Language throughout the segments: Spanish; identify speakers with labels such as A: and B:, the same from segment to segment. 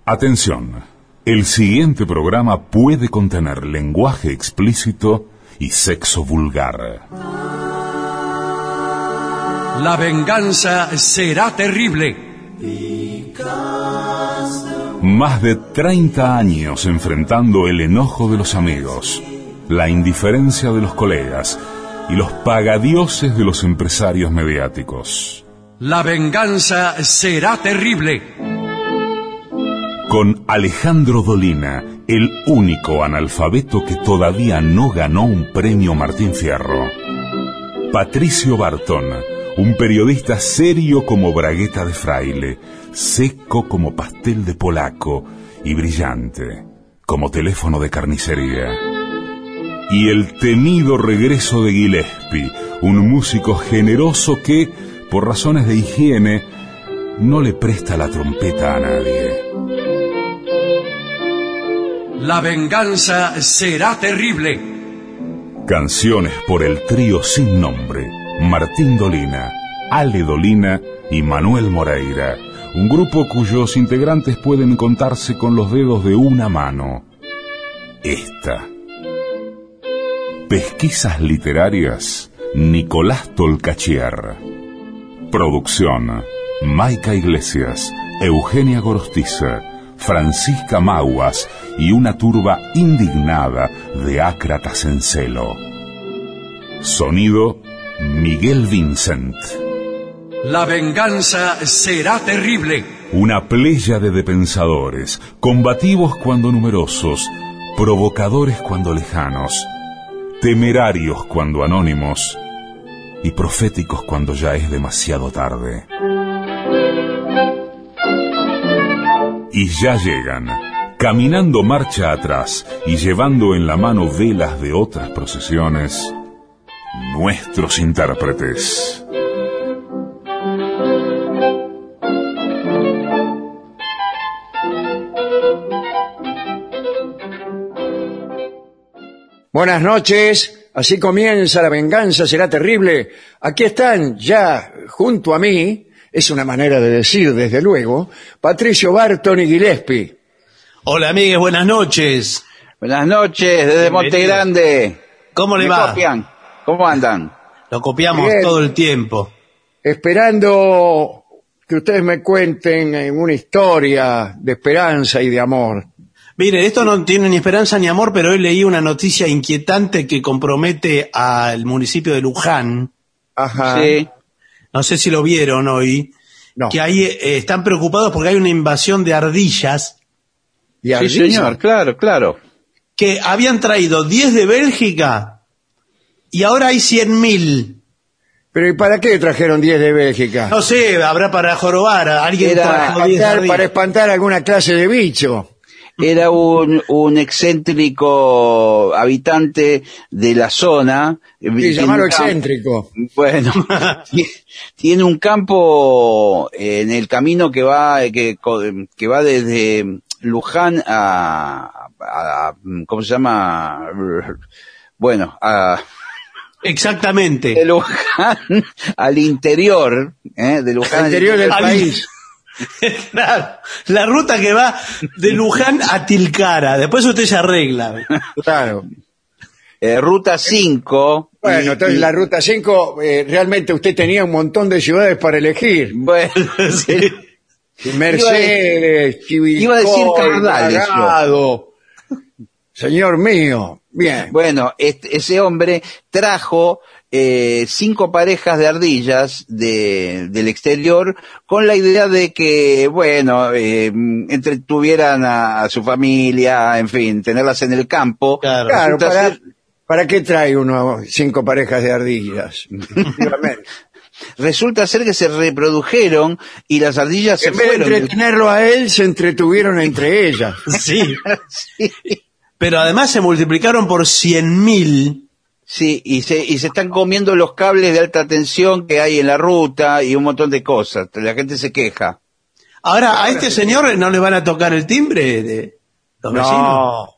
A: Atención, el siguiente programa puede contener lenguaje explícito y sexo vulgar.
B: La venganza será terrible.
A: Más de 30 años enfrentando el enojo de los amigos, la indiferencia de los colegas y los pagadioses de los empresarios mediáticos.
B: La venganza será terrible.
A: Con Alejandro Dolina, el único analfabeto que todavía no ganó un premio Martín Fierro. Patricio Barton, un periodista serio como bragueta de fraile, seco como pastel de polaco y brillante como teléfono de carnicería. Y el temido regreso de Gillespie, un músico generoso que, por razones de higiene, no le presta la trompeta a nadie.
B: La venganza será terrible.
A: Canciones por el trío sin nombre, Martín Dolina, Ale Dolina y Manuel Moreira, un grupo cuyos integrantes pueden contarse con los dedos de una mano. Esta. Pesquisas literarias, Nicolás Tolcachier. Producción, Maica Iglesias, Eugenia Gorostiza, Francisca Maguas y una turba indignada de ácratas en celo. Sonido, Miguel Vincent.
B: La venganza será terrible.
A: Una pléyade de pensadores, combativos cuando numerosos, provocadores cuando lejanos, temerarios cuando anónimos y proféticos cuando ya es demasiado tarde. Y ya llegan, caminando marcha atrás y llevando en la mano velas de otras procesiones, nuestros intérpretes.
C: Buenas noches, así comienza La venganza será terrible. Aquí están ya junto a mí, es una manera de decir desde luego, Patricio Barton y Gillespie.
D: Hola amigues, buenas noches.
E: Buenas noches, desde Monte Grande.
D: ¿Cómo le va?
E: Copian? ¿Cómo andan?
D: Lo copiamos
C: Bien.
D: todo el tiempo.
C: Esperando que ustedes me cuenten una historia de esperanza y de amor.
D: Mire, esto no tiene ni esperanza ni amor, pero hoy leí una noticia inquietante que compromete al municipio de Luján.
C: Ajá.
E: Sí.
D: No sé si lo vieron hoy.
C: No.
D: Que ahí están preocupados porque hay una invasión de ardillas
C: ¿Y
E: Sí,
C: ardilla?
E: señor, claro.
D: que habían traído 10 de Bélgica y ahora hay 100.000.
C: ¿Pero y para qué trajeron 10 de Bélgica?
D: No sé, habrá para jorobar. Alguien
E: Era
D: trajo 10 ardillas.
C: Para espantar alguna clase de bicho.
E: Era un excéntrico habitante de la zona.
C: Sí, llamarlo excéntrico.
E: Bueno, tiene un campo en el camino que va desde Luján a ¿cómo se llama? Bueno,
D: Exactamente.
E: de Luján al interior, de Luján
C: Al interior del
D: Al-
C: país.
D: Claro, la ruta que va de Luján a Tilcara. Después usted se arregla.
C: Claro.
E: Ruta 5.
C: Bueno, entonces la Ruta 5, realmente usted tenía un montón de ciudades para elegir.
E: Bueno,
D: Sí.
C: Mercedes,
E: iba a decir
C: Chivilcoy,
E: Cardales, yo.
C: Bragado. Señor mío, bien.
E: Bueno, ese hombre trajo 5 parejas de ardillas del exterior con la idea de que, bueno, entretuvieran a su familia, en fin, tenerlas en el campo.
D: Claro.
C: Claro,
E: Resulta ser-
C: ¿para qué trae uno 5 parejas de ardillas? Efectivamente.
E: Resulta ser que se reprodujeron y las ardillas se
C: En vez de
E: fueron.
C: entretenerlo a él, se entretuvieron entre ellas.
D: Sí.
E: Sí.
D: Pero además se multiplicaron por 100.000.
E: Sí, y se están comiendo los cables de alta tensión que hay en la ruta y un montón de cosas. La gente se queja.
D: Ahora, ¿a este señor no le van a tocar el timbre de los vecinos?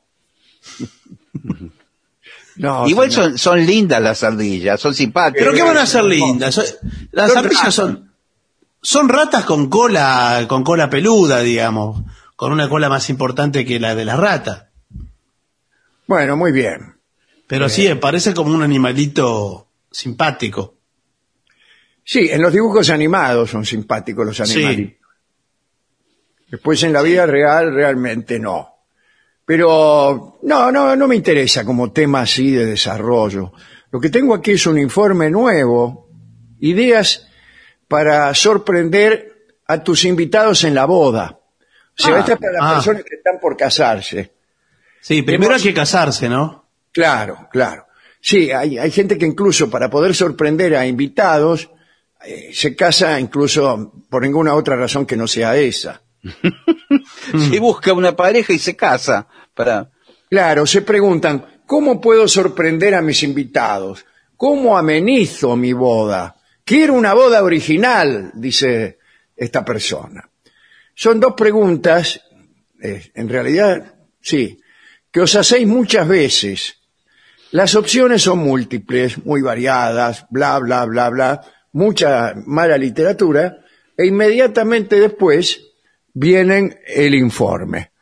C: No,
E: Igual
C: señor.
E: son lindas las ardillas, son simpáticas.
D: ¿Pero qué van a ser lindas? Las
C: Son
D: ardillas
C: ratas.
D: son ratas con cola peluda, digamos. con una cola más importante que la de la rata.
C: Bueno, muy bien.
D: Pero sí, parece como un animalito simpático.
C: Sí, en los dibujos animados son simpáticos los animalitos. Después en la vida real realmente no. Pero no me interesa como tema así de desarrollo. Lo que tengo aquí es un informe nuevo, ideas para sorprender a tus invitados en la boda. O sea, esta es para las personas que están por casarse.
D: Sí, primero hay que casarse, ¿no?
C: Claro. Sí, hay gente que incluso para poder sorprender a invitados se casa incluso por ninguna otra razón que no sea esa.
E: Se busca una pareja y se casa.
C: Claro, se preguntan, ¿cómo puedo sorprender a mis invitados? ¿Cómo amenizo mi boda? Quiero una boda original, dice esta persona. Son dos preguntas, en realidad, sí, que os hacéis muchas veces. Las opciones son múltiples, muy variadas, bla, bla, bla, bla, mucha mala literatura, e inmediatamente después vienen el informe.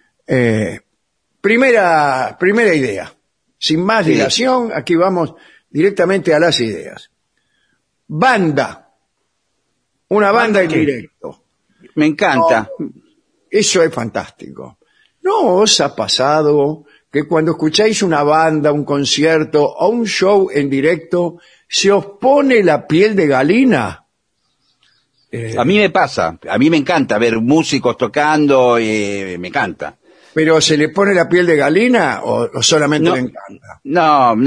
C: Primera idea. Sin más dilación, aquí vamos directamente a las ideas. Banda. Una banda en directo.
E: Me encanta.
C: No, eso es fantástico. ¿No os ha pasado que cuando escucháis una banda, un concierto o un show en directo, se os pone la piel de gallina?
E: A mí me pasa. A mí me encanta ver músicos tocando, me encanta.
C: ¿Pero se le pone la piel de gallina o solamente le encanta?
E: No,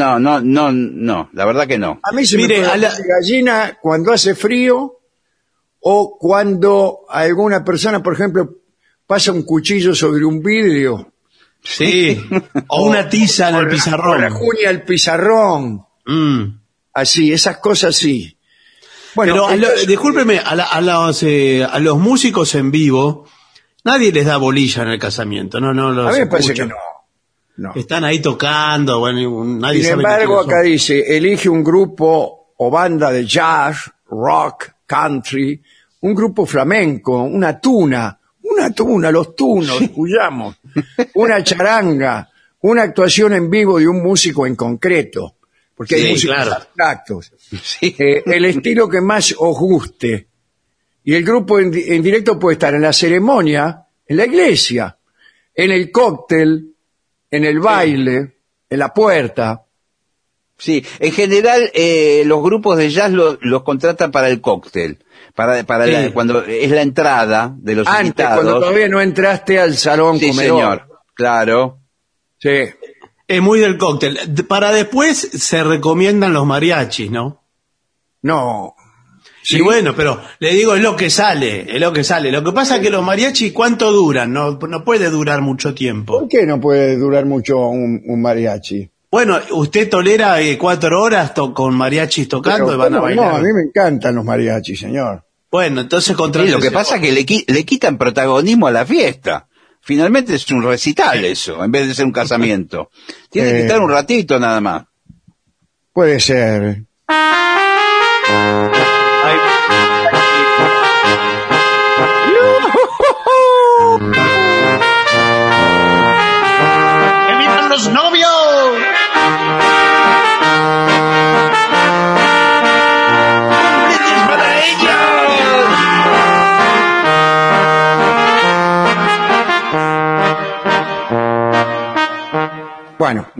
E: la verdad que no.
C: A mí se me pone la piel de gallina cuando hace frío o cuando alguna persona, por ejemplo, pasa un cuchillo sobre un vidrio.
D: Sí, o una tiza en el pizarrón.
C: O la juña al pizarrón. Así, esas cosas sí. Bueno,
D: pero discúlpeme, a los músicos en vivo, nadie les da bolilla en el casamiento, no
C: a mí me parece que no.
D: Están ahí tocando, bueno, nadie
C: sabe. Sin embargo, acá dice, elige un grupo o banda de jazz, rock, country, un grupo flamenco, una tuna, los tunos, huyamos, una charanga, una actuación en vivo de un músico en concreto, porque hay músicos abstractos.
E: Sí.
C: El estilo que más os guste. Y el grupo en directo puede estar en la ceremonia, en la iglesia, en el cóctel, en el baile, en la puerta.
E: Sí, en general los grupos de jazz los contratan para el cóctel, cuando es la entrada de los invitados.
C: Cuando todavía no entraste al salón comedor.
E: Sí, señor, claro.
C: Sí.
D: Es muy del cóctel. Para después se recomiendan los mariachis, ¿no?
C: No.
D: Sí, bueno, pero le digo, es lo que sale. Lo que pasa es que los mariachis, ¿cuánto duran? No puede durar mucho tiempo.
C: ¿Por qué no puede durar mucho un mariachi?
D: Bueno, ¿usted tolera 4 horas con mariachis tocando?
C: Pero,
D: y van a bailar?
C: No, a mí me encantan los mariachis, señor.
D: Bueno, entonces
E: sí, lo que pasa es que le quitan protagonismo a la fiesta. Finalmente es un recital eso, en vez de ser un casamiento. Tiene que estar un ratito nada más.
C: Puede ser.
D: ¡Que vivan los novios! ¡Brindis para ellos!
C: Bueno,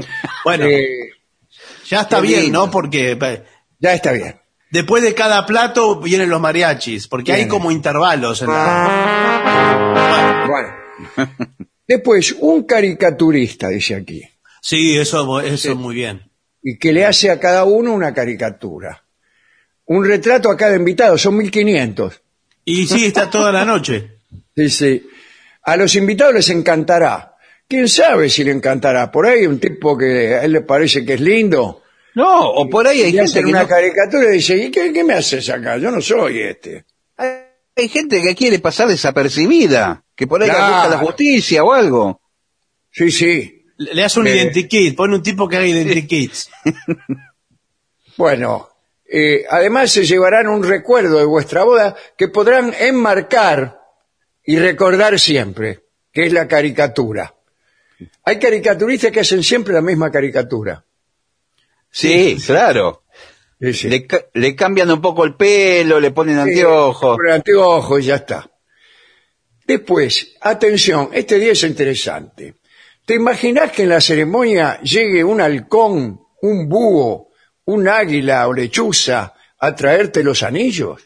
D: ya está bien, ¿no? Porque
C: ya está bien.
D: Después de cada plato vienen los mariachis, porque hay como intervalos en la...
C: Bueno. Después, un caricaturista, dice aquí.
D: Sí, eso muy bien.
C: Y que le hace a cada uno una caricatura. Un retrato a cada invitado, son 1500.
D: Y sí, está toda la noche.
C: Sí. A los invitados les encantará. ¿Quién sabe si le encantará? Por ahí un tipo que a él le parece que es lindo.
E: No, o por ahí hay gente
C: hace
E: que
C: una caricatura y dice, ¿y qué me haces acá? Yo no soy este.
E: Hay gente que quiere pasar desapercibida, que por ahí busca la justicia o algo.
C: Sí.
D: Le hace un identikit, pone un tipo que haga identikits.
C: Bueno, además se llevarán un recuerdo de vuestra boda que podrán enmarcar y recordar siempre. que es la caricatura. Hay caricaturistas que hacen siempre la misma caricatura.
E: Sí, claro.
C: Sí, sí.
E: Le cambian un poco el pelo, le ponen anteojos.
C: Ponen anteojos y ya está. Después, atención, este día es interesante. ¿Te imaginas que en la ceremonia llegue un halcón, un búho, un águila o lechuza a traerte los anillos?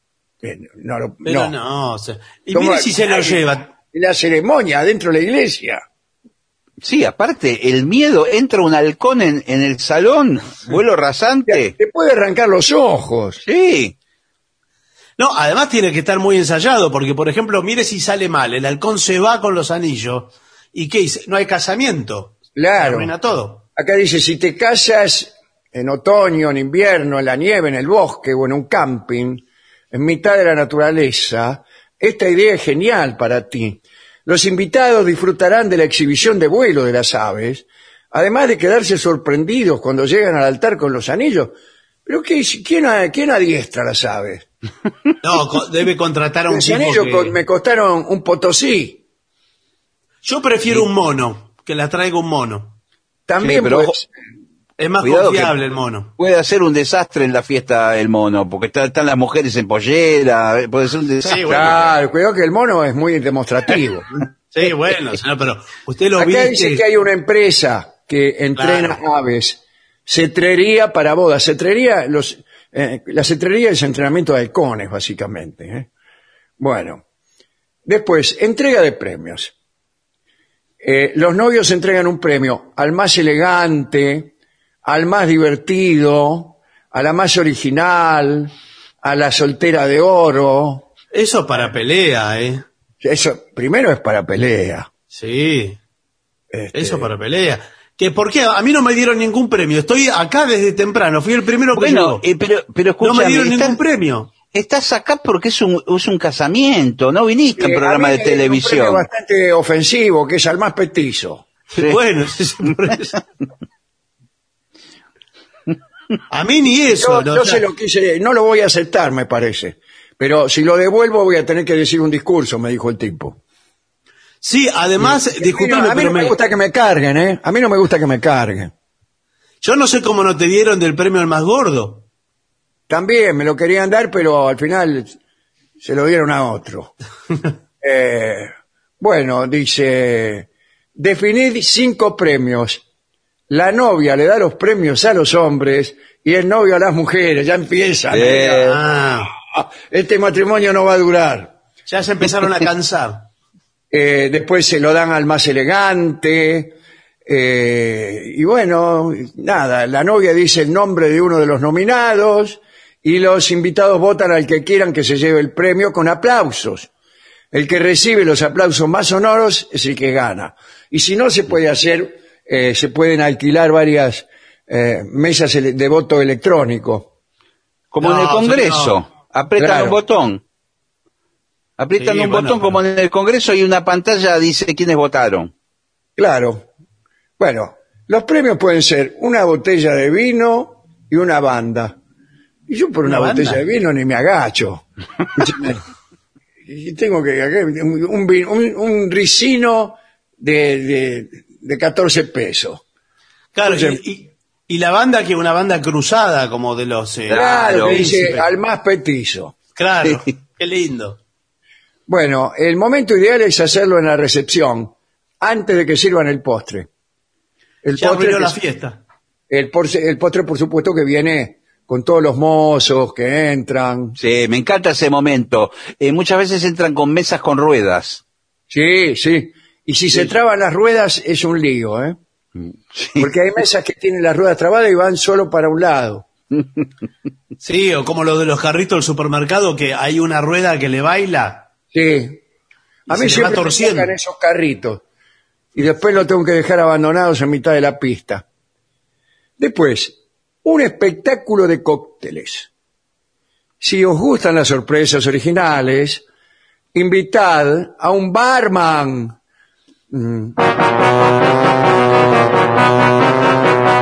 D: No. O sea, y
C: ¿Cómo?
D: mire si se lo lleva.
C: En la ceremonia, dentro de la iglesia.
E: Sí, aparte, el miedo, entra un halcón en el salón, vuelo rasante.
C: Te puede arrancar los ojos.
E: Sí.
D: No, además tiene que estar muy ensayado, porque, por ejemplo, mire si sale mal, el halcón se va con los anillos, ¿y qué dice? No hay casamiento.
C: Claro.
D: Se arruina todo.
C: Acá dice, si te casas en otoño, en invierno, en la nieve, en el bosque o en un camping, en mitad de la naturaleza, esta idea es genial para ti. Los invitados disfrutarán de la exhibición de vuelo de las aves, además de quedarse sorprendidos cuando llegan al altar con los anillos. ¿Pero quién adiestra las aves?
D: No, debe contratar a un
C: Los
D: tipo
C: anillos
D: que...
C: me costaron un potosí.
D: Yo prefiero un mono, que la traiga un mono.
C: También
E: Sí, pero
C: puede
E: ojo,
C: ser.
D: Es más
E: Cuidado
D: confiable
E: que-
D: el mono.
E: puede hacer un desastre en la fiesta el mono, porque están las mujeres en pollera, puede ser un desastre.
D: Sí, bueno.
C: Claro, cuidado que el mono es muy demostrativo.
D: Sí, bueno, señor, pero usted lo
C: Acá
D: viste.
C: dice que hay una empresa que entrena aves. Cetrería para bodas. Cetrería, la cetrería es entrenamiento de halcones, básicamente. Bueno. Después, entrega de premios. Los novios entregan un premio al más elegante, al más divertido, a la más original, a la soltera de oro.
D: Eso para pelea, ¿eh?
C: Eso primero es para pelea.
D: Sí,
C: Este,
D: eso para pelea. ¿Que por qué? A mí no me dieron ningún premio. Estoy acá desde temprano. Fui el primero que
E: Bueno,
D: llegó.
E: pero
D: No me
E: escúchame,
D: dieron ningún premio.
E: estás acá porque es un casamiento, no viniste a un
C: a
E: programa
C: mí
E: de
C: me dieron un premio
E: televisión.
C: bastante ofensivo, que es al más petizo.
E: Sí.
D: Bueno, por eso. A mí ni eso.
C: Yo se lo quise, no lo voy a aceptar, me parece. Pero si lo devuelvo voy a tener que decir un discurso, me dijo el tipo.
D: Sí, además, disculpame,
C: a mí
D: pero
C: no me gusta que me carguen, ¿eh? A mí no me gusta que me carguen.
D: yo no sé cómo no te dieron del premio al más gordo.
C: También me lo querían dar, pero al final se lo dieron a otro. Bueno, dice, definid 5 premios. La novia le da los premios a los hombres y el novio a las mujeres. Ya empiezan.
D: Ah,
C: Este matrimonio no va a durar.
D: ya se empezaron a cansar.
C: Después se lo dan al más elegante. Y bueno, nada, la novia dice el nombre de uno de los nominados y los invitados votan al que quieran que se lleve el premio con aplausos. El que recibe los aplausos más sonoros es el que gana. Y si no, se puede hacer, se pueden alquilar varias mesas de voto electrónico.
E: Como
D: No,
E: en el Congreso,
D: no.
E: apretan
C: Claro.
E: un botón. Aprietan
D: Sí,
E: un
D: bueno,
E: botón como en el Congreso y una pantalla dice quiénes votaron.
C: Claro. Bueno, los premios pueden ser una botella de vino y una banda. Y yo por una
D: ¿Una
C: botella
D: banda?
C: de vino ni me agacho. Escúchame. Y tengo que un ricino de 14 pesos.
D: Claro,
C: Oye.
D: y la banda, que una banda cruzada, como de los...
C: Claro, que dice
D: príncipes.
C: al más petizo.
D: Claro, qué lindo.
C: Bueno, el momento ideal es hacerlo en la recepción, antes de que sirvan el postre. El
D: Ya abrió
C: que
D: la
C: es-
D: fiesta.
C: el postre, por supuesto, que viene con todos los mozos que entran.
E: Sí, me encanta ese momento. Muchas veces entran con mesas con ruedas.
C: Sí, sí. Y si se traban las ruedas es un lío, ¿eh?
E: Sí.
C: Porque hay mesas que tienen las ruedas trabadas y van solo para un lado.
D: Sí, o como lo de los carritos del supermercado, que hay una rueda que le baila.
C: Sí. A
D: Y
C: mí
D: se le va
C: siempre me
D: torciendo.
C: tocan esos carritos. Y después los tengo que dejar abandonados en mitad de la pista. Después, un espectáculo de cócteles. Si os gustan las sorpresas originales, invitad a un barman.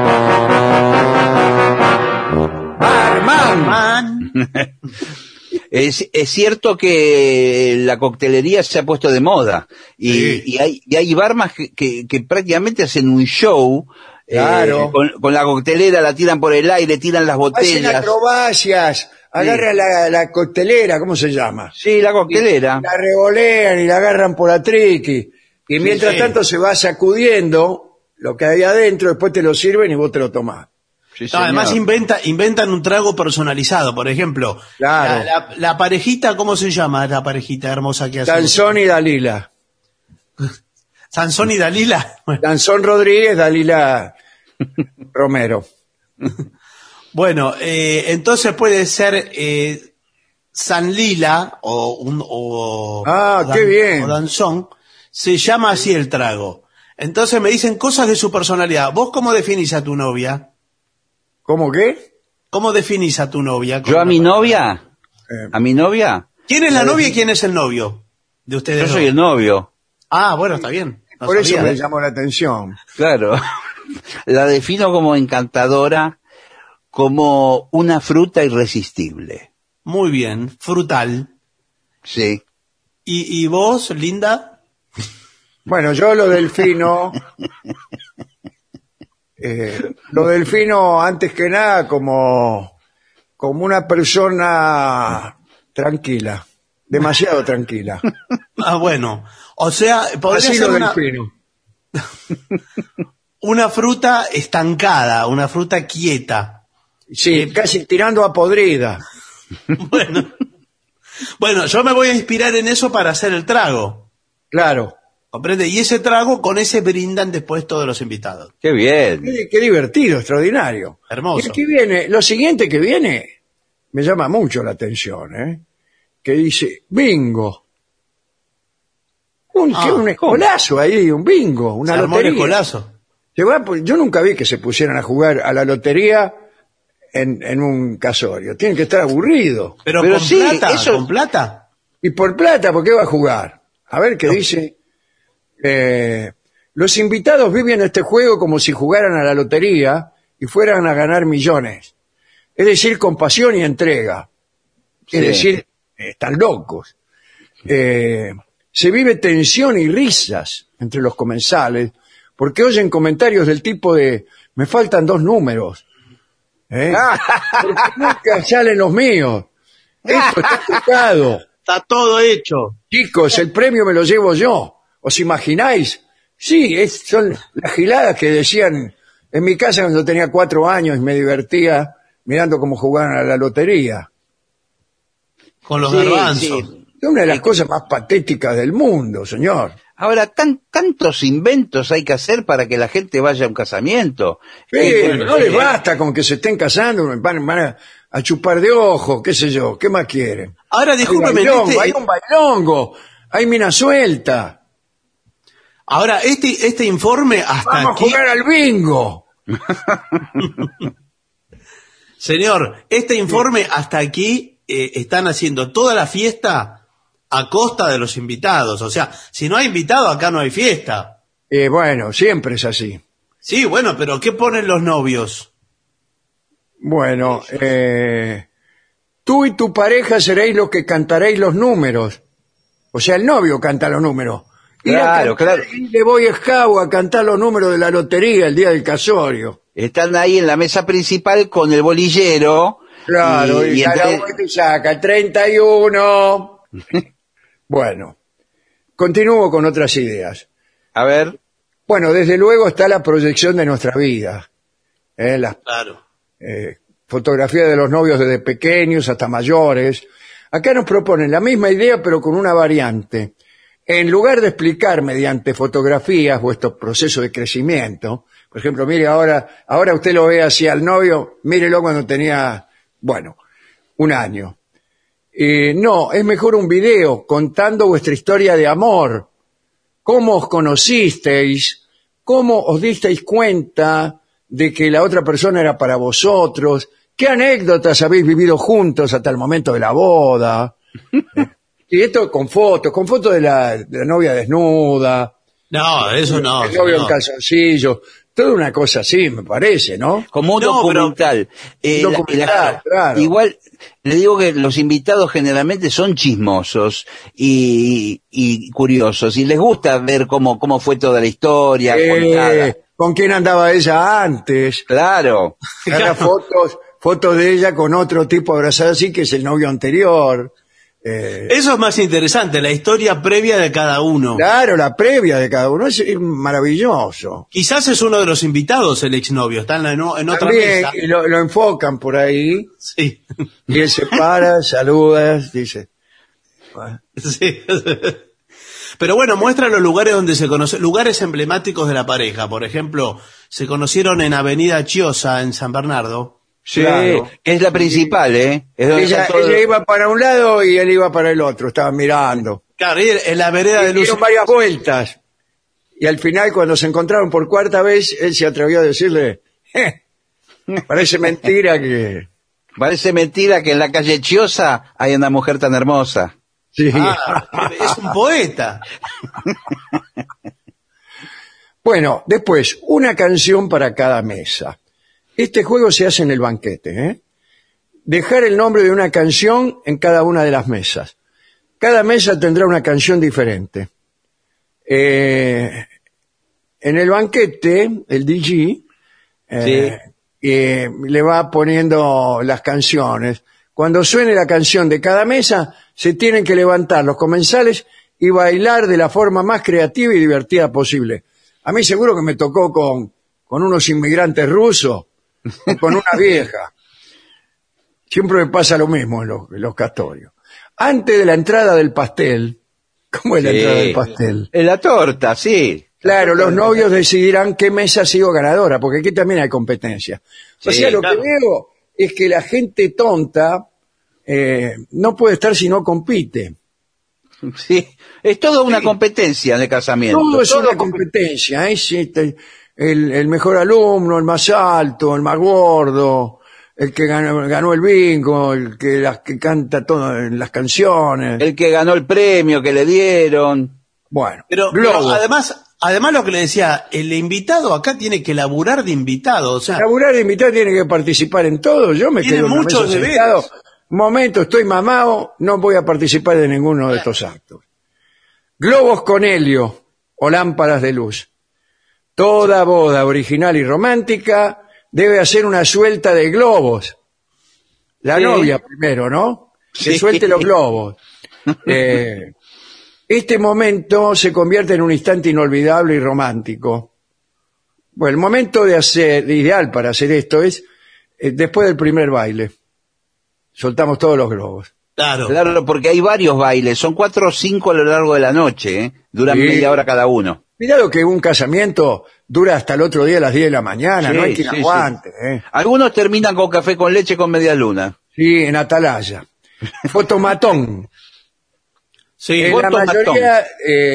C: Barman.
E: Es cierto que la coctelería se ha puesto de moda y hay barmas que prácticamente hacen un show.
C: Claro.
E: Con la coctelera la tiran por el aire, tiran las
C: Hacen
E: botellas.
C: acrobacias, agarran la coctelera, ¿cómo se llama?
E: Sí, la coctelera.
C: La revolean y la agarran por la triqui. Y mientras tanto se va sacudiendo lo que hay adentro, después te lo sirven y vos te lo tomás.
E: Sí,
D: No, además inventan un trago personalizado, por ejemplo.
C: Claro.
D: La parejita, ¿cómo se llama la parejita hermosa que hace?
C: Sansón y Dalila.
D: Sansón y Dalila.
C: Sansón Rodríguez, Dalila Romero.
D: Bueno, entonces puede ser San Lila o
C: qué bien.
D: o Danzón. Se llama así el trago. Entonces me dicen cosas de su personalidad. ¿Vos cómo definís a tu novia?
C: ¿Cómo qué?
D: ¿Cómo definís a tu novia?
E: ¿Yo a mi novia? ¿A mi novia?
D: ¿Quién es la novia y quién es el novio de ustedes?
E: Yo soy el novio.
D: Ah, bueno, está bien. No
C: Por eso
D: sabía.
C: me llamó la atención.
E: Claro. La defino como encantadora, como una fruta irresistible.
D: Muy bien, frutal.
E: Sí.
D: ¿Y vos, Linda?
C: Bueno, yo lo delfino antes que nada como una persona tranquila, demasiado tranquila.
D: Ah, bueno. O sea, podría
C: Así
D: ser
C: lo
D: una,
C: delfino.
D: una fruta estancada, una fruta quieta.
C: Sí, casi tirando a podrida.
D: Bueno, yo me voy a inspirar en eso para hacer el trago.
C: Claro.
D: ¿Comprende? Y ese trago, con ese brindan después todos los invitados.
E: Qué bien.
C: Qué divertido, extraordinario.
D: Hermoso.
C: Y aquí viene, lo siguiente que viene, me llama mucho la atención, que dice bingo. Un escolazo ahí, un bingo, una
D: Se armó el
C: lotería.
D: escolazo.
C: Yo nunca vi que se pusieran a jugar a la lotería en un casorio. Tienen que estar aburridos.
D: Pero con
E: sí,
D: plata,
E: eso-
D: con plata.
C: Y por plata, ¿por qué va a jugar? A ver qué dice. Los invitados viven este juego como si jugaran a la lotería y fueran a ganar millones. Es decir, con pasión y entrega. Es
E: Sí.
C: decir, están locos. Se vive tensión y risas entre los comensales porque oyen comentarios del tipo de me faltan 2 números. Porque nunca salen los míos. Esto está tocado.
D: Está todo hecho.
C: Chicos, el premio me lo llevo yo. ¿Os imagináis? Sí, son las giladas que decían en mi casa cuando tenía 4 años y me divertía mirando cómo jugaban a la lotería.
D: Con los
E: Sí,
D: garbanzos.
E: sí.
C: Es una de las cosas más patéticas del mundo, señor.
E: Ahora, tantos inventos hay que hacer para que la gente vaya a un casamiento.
C: No les basta con que se estén casando, van a chupar de ojo, qué sé yo, ¿qué más quieren?
D: Ahora, discúlpeme,
C: Hay un bailongo, hay mina suelta.
D: ahora este informe hasta
C: Vamos a
D: aquí,
C: jugar al bingo.
D: señor, este informe hasta aquí están haciendo toda la fiesta a costa de los invitados. O sea, si no hay invitado, acá no hay fiesta.
C: Bueno, siempre es así.
D: Sí, bueno, pero ¿qué ponen los novios?
C: Bueno, tú y tu pareja seréis los que cantaréis los números. O sea, el novio canta los números. Ir a
E: Claro,
C: cantar
E: claro.
C: y le voy a Escabo a cantar los números de la lotería el día del casorio.
E: Están ahí en la mesa principal con el bolillero.
C: Claro, y cada uno te saca 31. Bueno, continúo con otras ideas.
E: A ver.
C: Bueno, desde luego está la proyección de nuestra vida. Las
D: Claro.
C: fotografías de los novios desde pequeños hasta mayores. Acá nos proponen la misma idea, pero con una variante. En lugar de explicar mediante fotografías vuestro proceso de crecimiento, por ejemplo, mire, ahora usted lo ve así al novio, mírelo cuando tenía, 1 año. No, es mejor un video contando vuestra historia de amor. ¿Cómo os conocisteis? ¿Cómo os disteis cuenta de que la otra persona era para vosotros? ¿Qué anécdotas habéis vivido juntos hasta el momento de la boda? Y esto con fotos de la novia desnuda,
D: No, eso no.
C: el novio
D: no.
C: en calzoncillo, Toda una cosa así, me parece, ¿no?
E: Como un
D: No,
E: documental.
C: Documental, claro.
E: Igual, le digo que los invitados generalmente son chismosos y curiosos, y les gusta ver cómo fue toda la historia contada.
C: ¿Con quién andaba ella antes?
E: Claro.
C: Era fotos de ella con otro tipo abrazada así, que es el novio anterior.
D: Eso es más interesante, la historia previa de cada uno.
C: Claro, la previa de cada uno es maravilloso.
D: Quizás es uno de los invitados el exnovio, está en otra
C: También
D: mesa.
C: y lo enfocan por ahí,
D: Sí.
C: y él se para, saluda, dice... bueno,
D: Sí. Pero bueno, muestra los lugares donde se conocen, lugares emblemáticos de la pareja. Por ejemplo, se conocieron en Avenida Chiosa, en San Bernardo.
E: Sí,
C: claro.
E: es la principal, ¿eh? Es donde
C: Ella,
E: están todos-
C: ella iba para un lado y él iba para el otro, estaban mirando.
D: Claro, y en la vereda de Luz.
C: Dieron varias vueltas. Y al final, cuando se encontraron por cuarta vez, él se atrevió a decirle, parece mentira que...
E: Parece mentira que en la calle Chiosa hay una mujer tan hermosa.
C: Sí.
D: Ah, es un poeta.
C: Bueno, después, una canción para cada mesa. Este juego se hace en el banquete, ¿eh? Dejar el nombre de una canción en cada una de las mesas. Cada mesa tendrá una canción diferente. En el banquete, el DJ le va poniendo las canciones. Cuando suene la canción de cada mesa, se tienen que levantar los comensales y bailar de la forma más creativa y divertida posible. A mí seguro que me tocó con unos inmigrantes rusos o con una vieja. Siempre me pasa lo mismo en los castorios. Antes de la entrada del pastel, ¿cómo es la entrada del pastel?
E: En la torta, sí.
C: Claro, los novios decidirán qué mesa ha sido ganadora, porque aquí también hay competencia. O
E: Sí,
C: sea, lo
D: claro.
C: que veo es que la gente tonta no puede estar si no compite.
E: Sí, es toda una competencia de casamiento.
C: Todo es una competencia. Es el mejor alumno, el más alto, el más gordo, el que ganó el bingo, el que canta todas las canciones.
E: El que ganó el premio que le dieron.
C: Bueno,
D: Pero
C: globo.
D: además lo que le decía, el invitado acá tiene que laburar de invitado, o sea,
C: Laburar de invitado tiene que participar en todo. Yo me
D: Tiene
C: quedo en una
D: muchos
C: mesa
D: deberes.
C: sentado. Un momento, estoy mamado, no voy a participar de ninguno de estos actos. Globos con helio o lámparas de luz. Toda boda original y romántica debe hacer una suelta de globos. La
E: Sí.
C: novia primero, ¿no? Que
E: Sí.
C: suelte los globos. Este momento se convierte en un instante inolvidable y romántico. Bueno, el momento ideal para hacer esto es después del primer baile. Soltamos todos los globos.
D: claro.
E: Claro, porque hay varios bailes, son 4 o 5 a lo largo de la noche, ¿eh? Duran
C: Sí.
E: media hora cada uno.
C: Mirá que un casamiento dura hasta el otro día a las 10 de la mañana,
E: Sí,
C: no hay quien
E: sí,
C: aguante.
E: Algunos terminan con café con leche con media luna.
C: Sí, en Atalaya. Fotomatón.
D: Sí,
C: En la
E: fotomatón.
C: mayoría,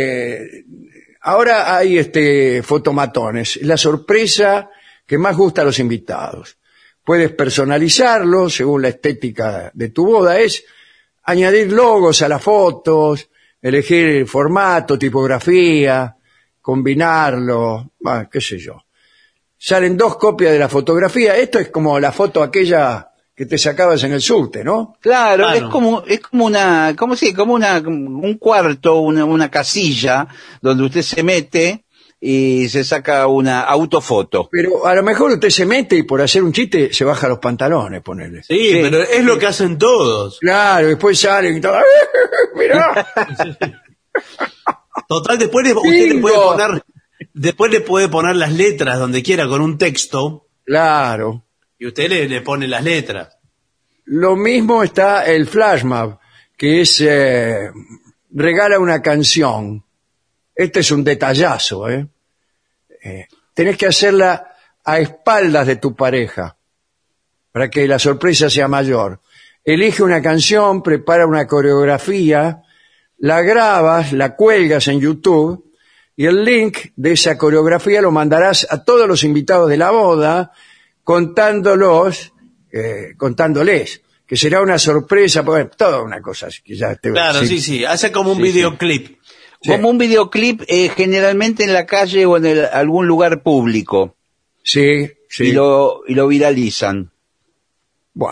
C: ahora hay fotomatones. La sorpresa que más gusta a los invitados. Puedes personalizarlo según la estética de tu boda. Es añadir logos a las fotos, elegir formato, tipografía, combinarlo, qué sé yo. Salen 2 copias de la fotografía. Esto es como la foto aquella que te sacabas en el subte, ¿no?
E: Claro,
D: Claro.
E: es como una, un cuarto, una casilla donde usted se mete y se saca una autofoto.
C: Pero a lo mejor usted se mete y por hacer un chiste se baja los pantalones, ponele.
D: sí,
E: Sí.
D: pero es lo que hacen todos.
C: Claro, después salen y todo. Mirá.
D: Total, después le puede poner las letras donde quiera con un texto
C: Claro.
D: y usted le pone las letras.
C: Lo mismo está el flash mob, que es regala una canción. Este es un detallazo, tenés que hacerla a espaldas de tu pareja para que la sorpresa sea mayor. Elige una canción, prepara una coreografía, la grabas, la cuelgas en YouTube y el link de esa coreografía lo mandarás a todos los invitados de la boda contándoles que será una sorpresa, bueno, toda una cosa así que ya te
D: Claro, sí, hace como un
E: Sí,
D: videoclip.
C: Sí.
E: Como un videoclip generalmente en la calle o en algún lugar público.
C: Sí, sí.
E: y lo viralizan.
C: Buah.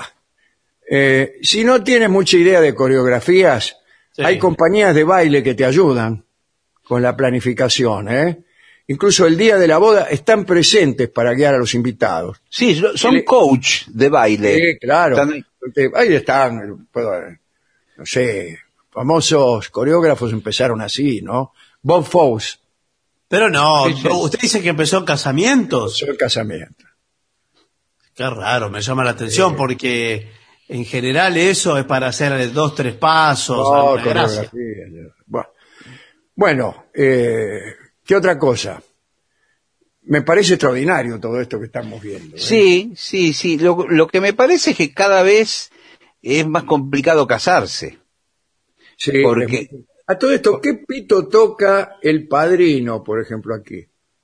C: Si no tienes mucha idea de coreografías,
D: Sí.
C: hay compañías de baile que te ayudan con la planificación, ¿eh? Incluso el día de la boda están presentes para guiar a los invitados.
E: Sí, son coach de baile.
C: Sí, claro.
E: Están-
C: Ahí están, no sé, famosos coreógrafos empezaron así, ¿no? Bob Fosse,
D: Pero no,
E: Sí, sí.
D: usted dice que empezó en casamientos.
C: el casamiento.
D: Qué raro, me llama la atención porque en general eso es para hacer 2, 3 pasos.
C: No,
D: alguna gracia.
C: coreografía. Bueno, ¿qué otra cosa? Me parece extraordinario todo esto que estamos viendo. ¿eh?
E: Sí, sí, sí. Lo que me parece es que cada vez es más complicado casarse.
C: Sí,
E: porque-
C: a todo esto, ¿qué pito toca el padrino, por ejemplo, aquí?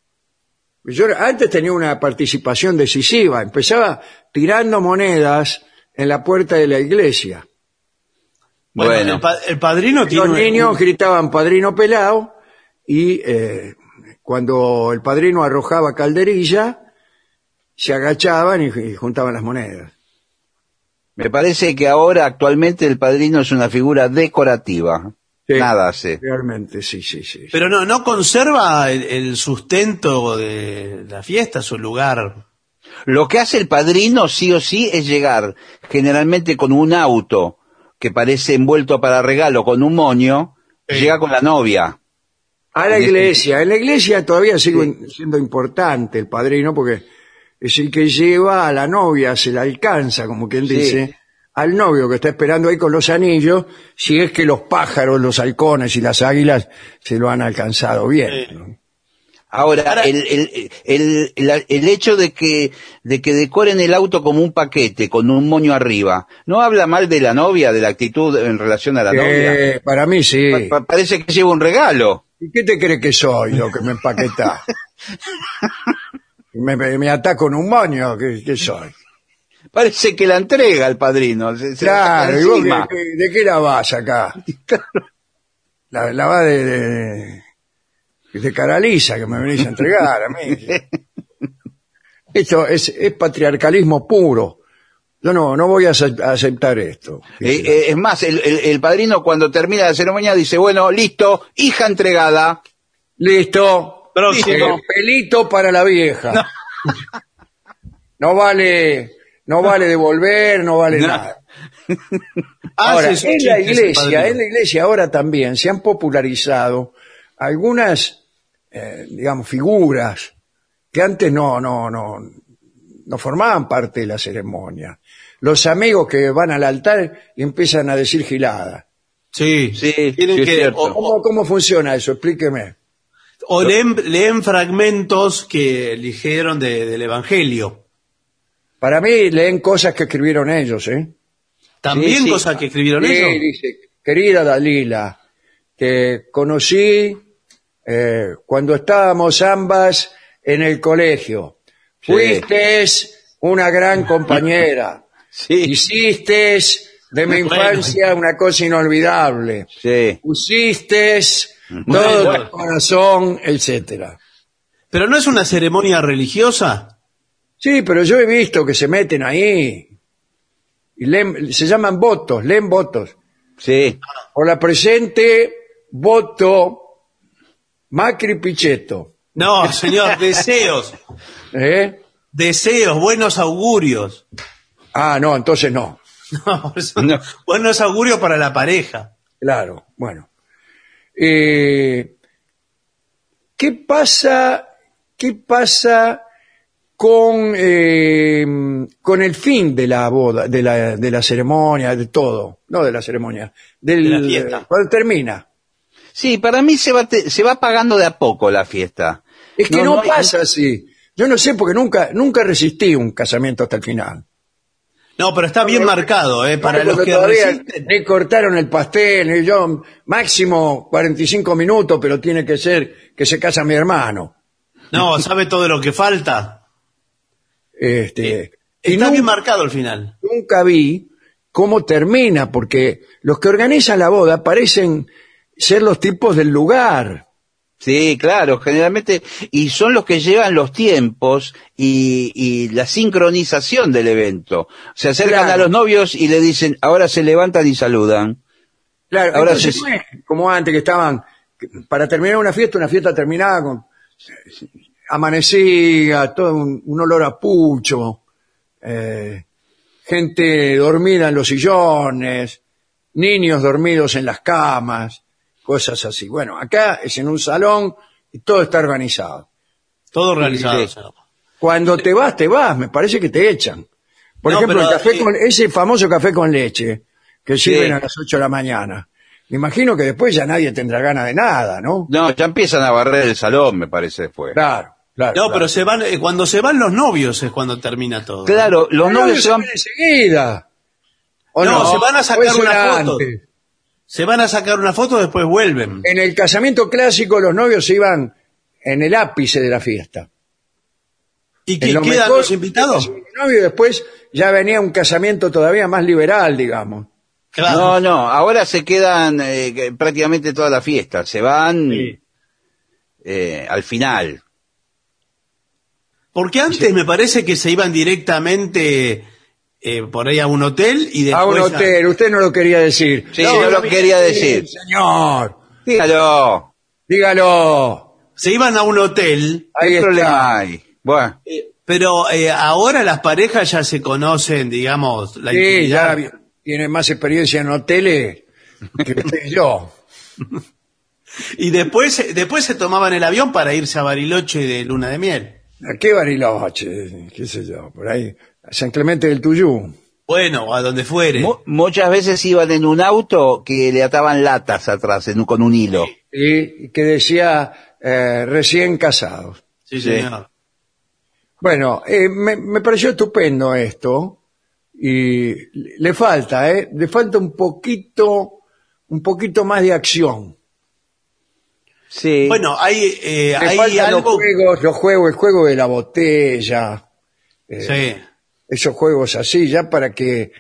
C: Yo antes tenía una participación decisiva, empezaba tirando monedas en la puerta de la iglesia.
D: Bueno, el padrino tiene
C: Los niños gritaban padrino pelao y cuando el padrino arrojaba calderilla, se agachaban y juntaban las monedas.
E: Me parece que ahora actualmente el padrino es una figura decorativa.
C: Sí,
E: Nada hace.
C: Realmente, sí, sí, sí.
D: Pero no conserva el sustento de la fiesta, su lugar.
E: Lo que hace el padrino sí o sí es llegar generalmente con un auto que parece envuelto para regalo con un moño,
D: Sí.
E: llega con la novia.
C: A la
E: En
C: iglesia. En la iglesia todavía sigue siendo importante el padrino porque es el que lleva a la novia, se la alcanza, como quien
E: Sí.
C: dice, al novio que está esperando ahí con los anillos, si es que los pájaros, los halcones y las águilas se lo han alcanzado bien.
D: Sí.
C: ¿no?
E: Ahora, el hecho de que decoren el auto como un paquete, con un moño arriba, ¿no habla mal de la novia, de la actitud en relación a la novia?
C: Para mí sí.
E: Parece que lleva un regalo.
C: ¿Y qué te crees que soy, lo que me empaquetás? me ataco con un moño, ¿qué soy?
E: Parece que la entrega el padrino. Se la saca
C: Claro, ¿y vos
E: encima.
C: de qué la vas acá? La vas de cara lisa que me venís a entregar a mí. Esto es patriarcalismo puro. Yo no voy a aceptar esto.
E: Es más, el padrino cuando termina la ceremonia dice, bueno, listo, hija entregada.
C: Listo.
D: Próximo.
C: Pelito para la vieja. No vale devolver, no vale
E: No.
C: nada. Ahora,
D: Hace sus
C: en la
D: chistes el padrino.
C: iglesia ahora también se han popularizado algunas, digamos, figuras que antes no formaban parte de la ceremonia. Los amigos que van al altar y empiezan a decir giladas.
D: Sí,
E: Sí,
D: tienen
E: sí, es
D: que
E: cierto.
C: ¿Cómo funciona eso? Explíqueme.
D: o leen fragmentos que eligieron del Evangelio.
C: Para mí leen cosas que escribieron ellos, ¿eh?
D: También
E: Sí, sí.
D: cosas que escribieron
C: Sí,
D: ellos.
C: dice, querida Dalila, te conocí cuando estábamos ambas en el colegio.
E: Sí.
C: Fuiste una gran compañera.
E: Sí,
C: Hiciste de mi
D: Bueno.
C: infancia una cosa inolvidable.
E: sí.
C: Pusiste todo
D: Bueno.
C: tu corazón, etcétera.
D: Pero no es una ceremonia religiosa.
C: Sí, pero yo he visto que se meten ahí y se llaman votos, leen votos.
E: Sí.
C: Por la presente, voto Macri Pichetto.
D: No, señor, deseos.
C: ¿Eh?
D: Deseos, buenos augurios.
C: Ah, no, entonces no.
D: No, eso-
E: No.
D: buenos augurios para la pareja.
C: Claro, bueno. ¿Qué pasa con el fin de la boda, de la ceremonia, de todo? No de la ceremonia,
D: De la fiesta.
C: cuando termina.
E: Sí, para mí se va apagando de a poco la fiesta.
C: Es que no
E: hay-
C: pasa así. Yo no sé porque nunca resistí un casamiento hasta el final.
D: No, pero está bien marcado, para los
C: Porque
D: que
C: todavía
D: resisten.
C: me cortaron el pastel, y yo máximo 45 minutos, pero tiene que ser que se casa mi hermano.
D: No, ¿sabe todo lo que falta?
C: Y
D: Está bien marcado el final.
C: nunca vi cómo termina, porque los que organizan la boda parecen ser los tipos del lugar.
E: Sí, claro, generalmente, y son los que llevan los tiempos y la sincronización del evento. Se acercan
C: Claro.
E: a los novios y le dicen, ahora se levantan y saludan.
C: Claro,
E: Ahora
C: entonces
E: se-
C: no es como antes que estaban, para terminar una fiesta terminada con amanecía, todo un olor a pucho, gente dormida en los sillones, niños dormidos en las camas, cosas así. Bueno, acá es en un salón y todo está organizado.
D: Todo organizado.
E: Sí.
D: señor.
C: Cuando te vas, me parece que te echan. Por
D: No,
C: ejemplo,
D: pero,
C: el café ese famoso café con leche que
E: Sí.
C: sirven a las 8 de la mañana. Me imagino que después ya nadie tendrá ganas de nada, ¿no?
E: No, ya empiezan a barrer el salón, me parece, después.
C: Claro, claro.
D: No,
C: claro.
D: pero se van, cuando se van los novios es cuando termina todo.
E: Claro, los
C: Los
E: novios se van...
C: enseguida. ¿O
D: No, se van a sacar
C: ¿O eso
D: una
C: era
D: foto.
C: antes?
D: Se van a sacar una foto, después vuelven.
C: En el casamiento clásico los novios se iban en el ápice de la fiesta.
D: ¿Y
C: En
D: que
C: lo
D: quedan
C: mejor,
D: los invitados?
C: el novio, y después ya venía un casamiento todavía más liberal, digamos.
D: Claro.
E: No, ahora se quedan prácticamente toda la fiesta, se van
D: Sí.
E: al final.
D: Porque antes me parece que se iban directamente por ahí a un hotel y después...
C: A un hotel, usted no lo quería decir.
E: Sí, no lo quería decir.
C: Señor,
E: Dígalo,
C: dígalo.
D: Se iban a un hotel,
C: Ahí
E: ¿qué
C: está.
E: problema hay? Bueno,
D: pero ahora las parejas ya se conocen, digamos, la
C: Sí,
D: intimidad.
C: ya tiene más experiencia en hoteles que usted y yo.
D: Y después se tomaban el avión para irse a Bariloche de luna de miel.
C: ¿A qué Bariloche? ¿Qué sé yo? Por ahí. A San Clemente del Tuyú.
D: Bueno, a donde fuere.
E: muchas veces iban en un auto que le ataban latas atrás con un hilo.
C: Y que decía recién casados.
D: Sí, señor.
C: Bueno, me pareció estupendo esto. Y le falta un poquito más de acción.
E: Sí.
D: Bueno, hay
C: Le
D: hay
C: faltan
D: algo...
C: el juego de la botella,
D: Sí.
C: esos juegos así, ya para que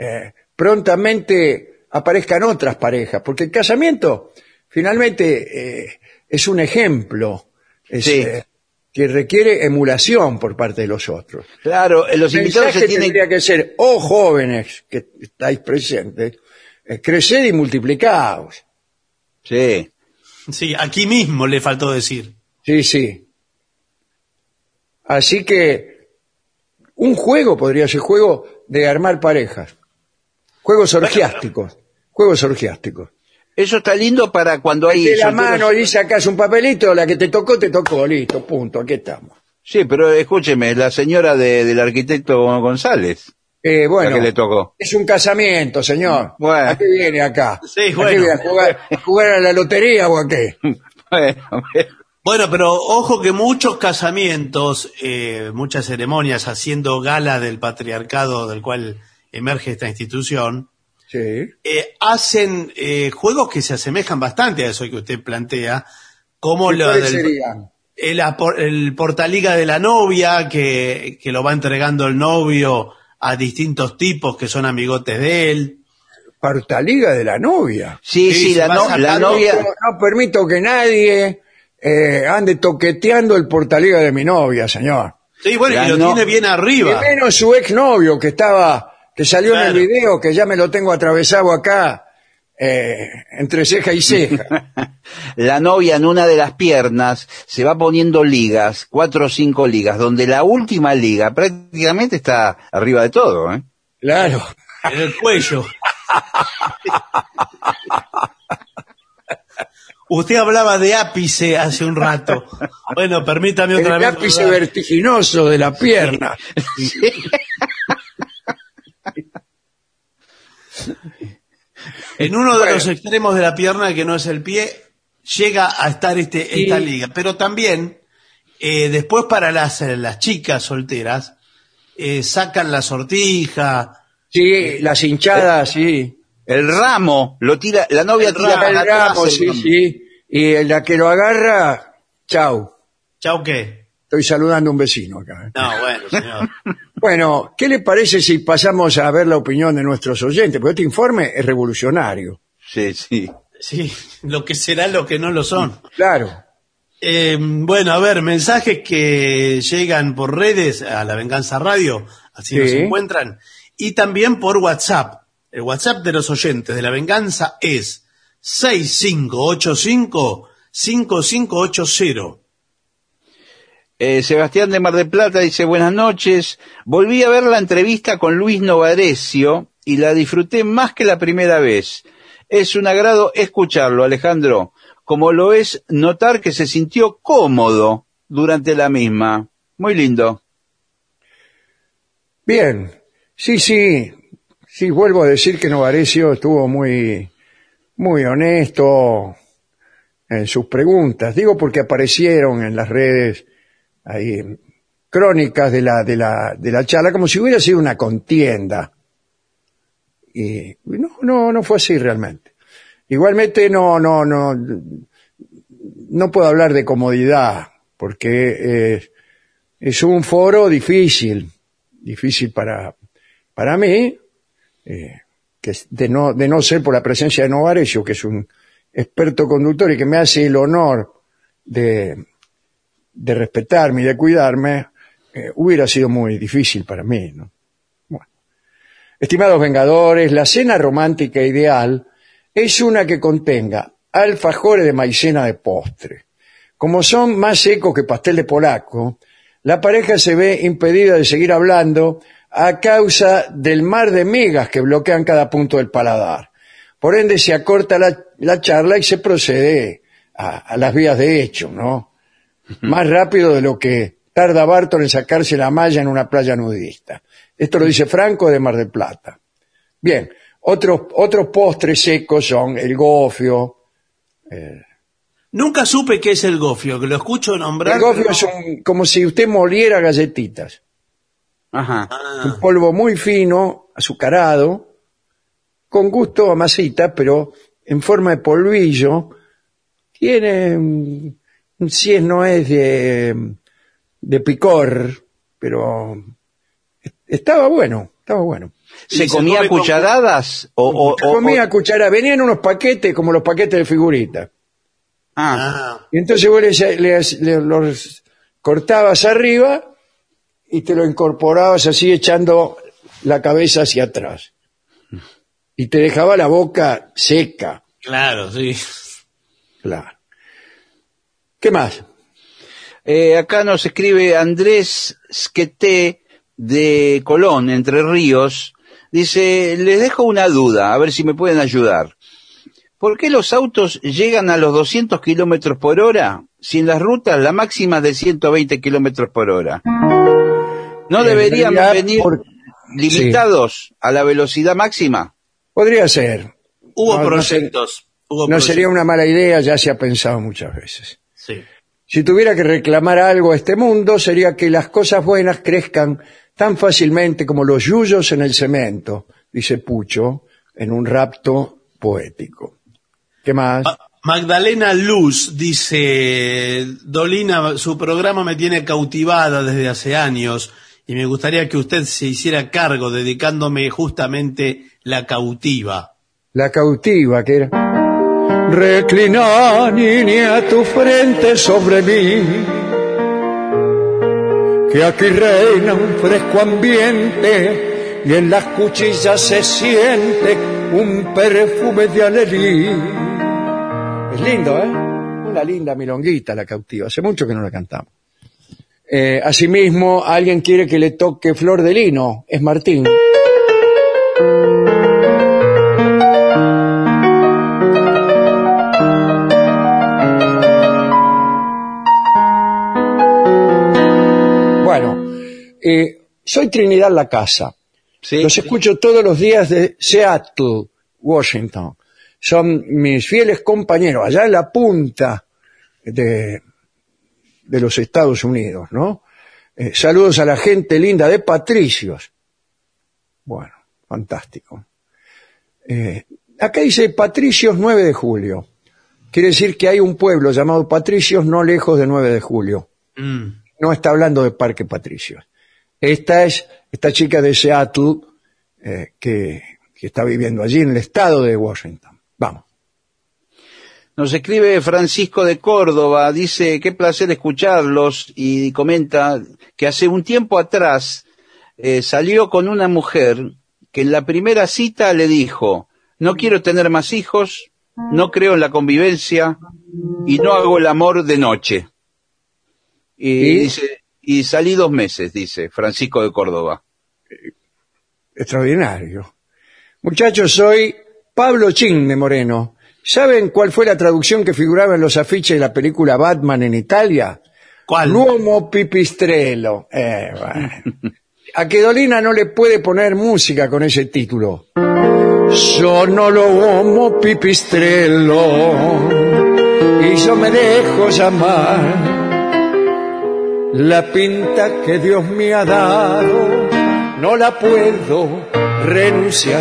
C: prontamente aparezcan otras parejas, porque el casamiento finalmente es un ejemplo
E: Sí.
C: que requiere emulación por parte de los otros.
E: Claro, los
C: El
E: invitados
C: mensaje
E: se tienen...
C: tendría que ser, oh jóvenes que estáis presentes, creced y multiplicaos.
E: Sí.
D: Sí, aquí mismo le faltó decir.
C: Sí, sí. Así que un juego podría ser juego de armar parejas. Juegos orgiásticos. Juegos orgiásticos.
E: Eso está lindo para cuando hay...
C: De la
E: solteros-
C: mano y sacas un papelito, la que te tocó, listo, punto, aquí estamos.
E: Sí, pero escúcheme, la señora del arquitecto González, la
C: Bueno,
E: que le tocó.
C: es un casamiento, señor.
E: Bueno.
C: ¿A qué viene acá?
D: Sí,
C: ¿A qué
D: bueno.
C: viene? ¿A jugar a la lotería o a qué?
E: Bueno,
D: Bueno, pero ojo que muchos casamientos, muchas ceremonias haciendo gala del patriarcado del cual emerge esta institución,
C: Sí.
D: hacen juegos que se asemejan bastante a eso que usted plantea, como
C: ¿Y
D: lo
C: cuáles
D: del
C: serían?
D: el portaliga de la novia, que lo va entregando el novio a distintos tipos que son amigotes de él.
C: Partaliga de la novia.
E: sí,
D: Sí, se va
E: la
D: sacando-
E: novia...
C: No permito que nadie ande toqueteando el portaliga de mi novia, señor.
D: Sí, bueno,
E: La
D: y lo
E: no-
D: tiene bien
C: Y
D: arriba.
C: menos su exnovio que salió en
D: Claro.
C: el video, que ya me lo tengo atravesado acá, entre ceja y ceja.
E: La novia en una de las piernas se va poniendo ligas, 4 o 5 ligas, donde la última liga prácticamente está arriba de todo, ¿eh?
C: Claro.
D: En el cuello. Usted hablaba de ápice hace un rato. Bueno, permítame otra
C: El
D: vez.
C: ápice vertiginoso de la pierna.
D: En uno de
C: Bueno.
D: los extremos de la pierna, que no es el pie, llega a estar esta liga. Pero también, después para las chicas solteras, sacan la sortija.
C: Sí, las hinchadas, sí.
E: El ramo lo tira, la novia
D: El
E: tira
D: ramo,
E: para
C: El
E: atrás
C: ramo,
E: el
C: sí,
E: ramo.
C: sí. Y la que lo agarra, chau.
D: ¿Chau qué?
C: Estoy saludando a un vecino acá.
D: No, bueno, señor.
C: Bueno, ¿qué le parece si pasamos a ver la opinión de nuestros oyentes? Porque este informe es revolucionario.
E: Sí, sí.
D: Sí, lo que será, lo que no lo son.
C: Claro.
D: Bueno, a ver, mensajes que llegan por redes a La Venganza Radio, así nos
C: Sí.
D: encuentran, y también por WhatsApp. El WhatsApp de los oyentes de La Venganza es 6585-5580.
E: Sebastián de Mar del Plata dice, buenas noches, volví a ver la entrevista con Luis Novarecio y la disfruté más que la primera vez. Es un agrado escucharlo, Alejandro, como lo es notar que se sintió cómodo durante la misma. Muy lindo.
C: Bien, sí, vuelvo a decir que Novarecio estuvo muy honesto en sus preguntas. Digo porque aparecieron en las redes ahí crónicas de la charla como si hubiera sido una contienda. Y no fue así realmente. Igualmente no puedo hablar de comodidad porque es un foro difícil para mí, que de no ser por la presencia de Novarecio, que es un experto conductor y que me hace el honor de respetarme y de cuidarme, hubiera sido muy difícil para mí, ¿no? Bueno. Estimados Vengadores, la cena romántica ideal es una que contenga alfajores de maicena de postre. Como son más secos que pastel de polaco, la pareja se ve impedida de seguir hablando a causa del mar de migas que bloquean cada punto del paladar. Por ende, se acorta la charla y se procede a las vías de hecho, ¿no? Más rápido de lo que tarda Barton en sacarse la malla en una playa nudista. Esto lo dice Franco de Mar del Plata. Bien, otros postres secos son el gofio.
D: Nunca supe qué es el gofio, que lo escucho nombrar.
C: El gofio
D: pero
C: es como si usted moliera galletitas.
E: Ajá.
C: Un polvo muy fino, azucarado, con gusto a masita, pero en forma de polvillo. Tiene si no es de picor, pero estaba bueno.
E: ¿Se
D: Y
E: comía
D: come con-
E: cucharadas?
C: Comía cuchara, venían unos paquetes como los paquetes de figuritas.
E: Ah,
C: Y entonces vos los cortabas arriba y te lo incorporabas así echando la cabeza hacia atrás. Y te dejaba la boca seca,
D: Claro, sí.
C: claro. ¿Qué más?
E: acá nos escribe Andrés Squeté de Colón, Entre Ríos. Dice, les dejo una duda, a ver si me pueden ayudar. ¿Por qué los autos llegan a los 200 kilómetros por hora si en las rutas la máxima es de 120 kilómetros por hora? ¿No
C: En
E: deberían
C: realidad,
E: venir limitados a la velocidad máxima?
C: Podría ser.
D: Hubo
C: No
D: proyectos.
C: No sería una mala idea, ya se ha pensado muchas veces.
D: Sí.
C: Si tuviera que reclamar algo a este mundo, sería que las cosas buenas crezcan tan fácilmente como los yuyos en el cemento, dice Pucho, en un rapto poético. ¿Qué más?
D: Magdalena Luz dice, Dolina, su programa me tiene cautivada desde hace años y me gustaría que usted se hiciera cargo dedicándome justamente La Cautiva.
C: La cautiva, que era... Reclina, niña, tu frente sobre mí, que aquí reina un fresco ambiente y en las cuchillas se siente un perfume de alelí. Es lindo, ¿eh? Una linda milonguita La Cautiva. Hace mucho que no la cantamos. Asimismo, alguien quiere que le toque Flor de Lino. Es Martín. Bueno, soy Trinidad La Casa.
E: Sí.
C: Los escucho todos los días de Seattle, Washington. Son mis fieles compañeros, allá en la punta de los Estados Unidos, ¿no? Saludos a la gente linda de Patricios. Bueno, fantástico. Acá dice Patricios 9 de julio. Quiere decir que hay un pueblo llamado Patricios no lejos de 9 de julio. No está hablando de Parque Patricios. Esta chica de Seattle que está viviendo allí en el estado de Washington. Vamos.
E: Nos escribe Francisco de Córdoba, dice, qué placer escucharlos, y comenta que hace un tiempo atrás salió con una mujer que en la primera cita le dijo, no quiero tener más hijos, no creo en la convivencia y no hago el amor de noche. Y dice, y salí 2 meses, dice Francisco de Córdoba.
C: Extraordinario. Muchachos, soy Pablo Chin de Moreno. ¿Saben cuál fue la traducción que figuraba en los afiches de la película Batman en Italia?
D: ¿Cuál?
C: L'uomo pipistrello. Bueno. A Kedolina no le puede poner música con ese título. Sono l'uomo pipistrello y yo me dejo llamar. La pinta que Dios me ha dado no la puedo renunciar.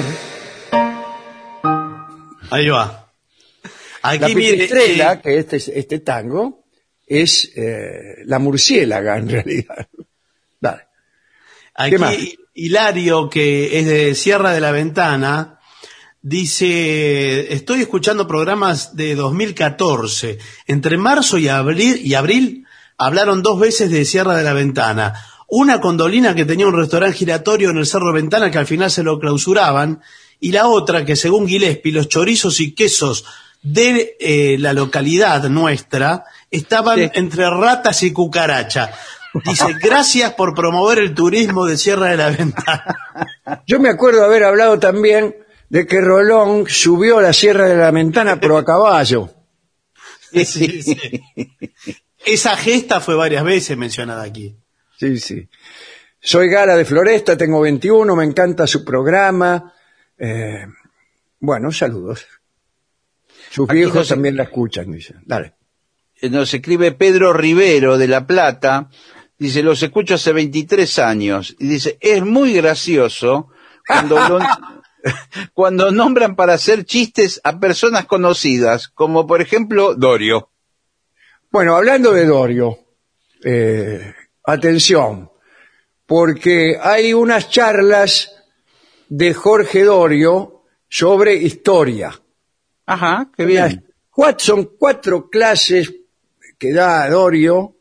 D: Ahí va. Aquí,
C: La pipistrela,
D: mire,
C: que este tango, es la murciélaga en realidad. Dale. ¿Qué más?
D: aquí Hilario, que es de Sierra de la Ventana, dice, estoy escuchando programas de 2014. Entre marzo y abril hablaron 2 veces de Sierra de la Ventana. Una con Dolina, que tenía un restaurante giratorio en el Cerro Ventana, que al final se lo clausuraban, y la otra que, según Gillespie, los chorizos y quesos de la localidad nuestra estaban entre ratas y cucaracha. Dice, gracias por promover el turismo de Sierra de la Ventana.
C: Yo me acuerdo haber hablado también de que Rolón subió a la Sierra de la Ventana, pero a caballo.
D: Sí. Esa gesta fue varias veces mencionada aquí.
C: Sí, sí. Soy Gala de Floresta, tengo 21, me encanta su programa. Bueno, saludos. Sus
E: Aquí
C: viejos
E: nos-
C: también la escuchan, dicen. Dale.
E: Nos escribe Pedro Rivero de La Plata, dice, los escucho hace 23 años, y dice, es muy gracioso cuando nombran para hacer chistes a personas conocidas, como por ejemplo Dorio.
C: Bueno, hablando de Dorio, atención, porque hay unas charlas de Jorge Dorio sobre historia.
E: Ajá, qué bien.
C: Son 4 clases que da Dorio,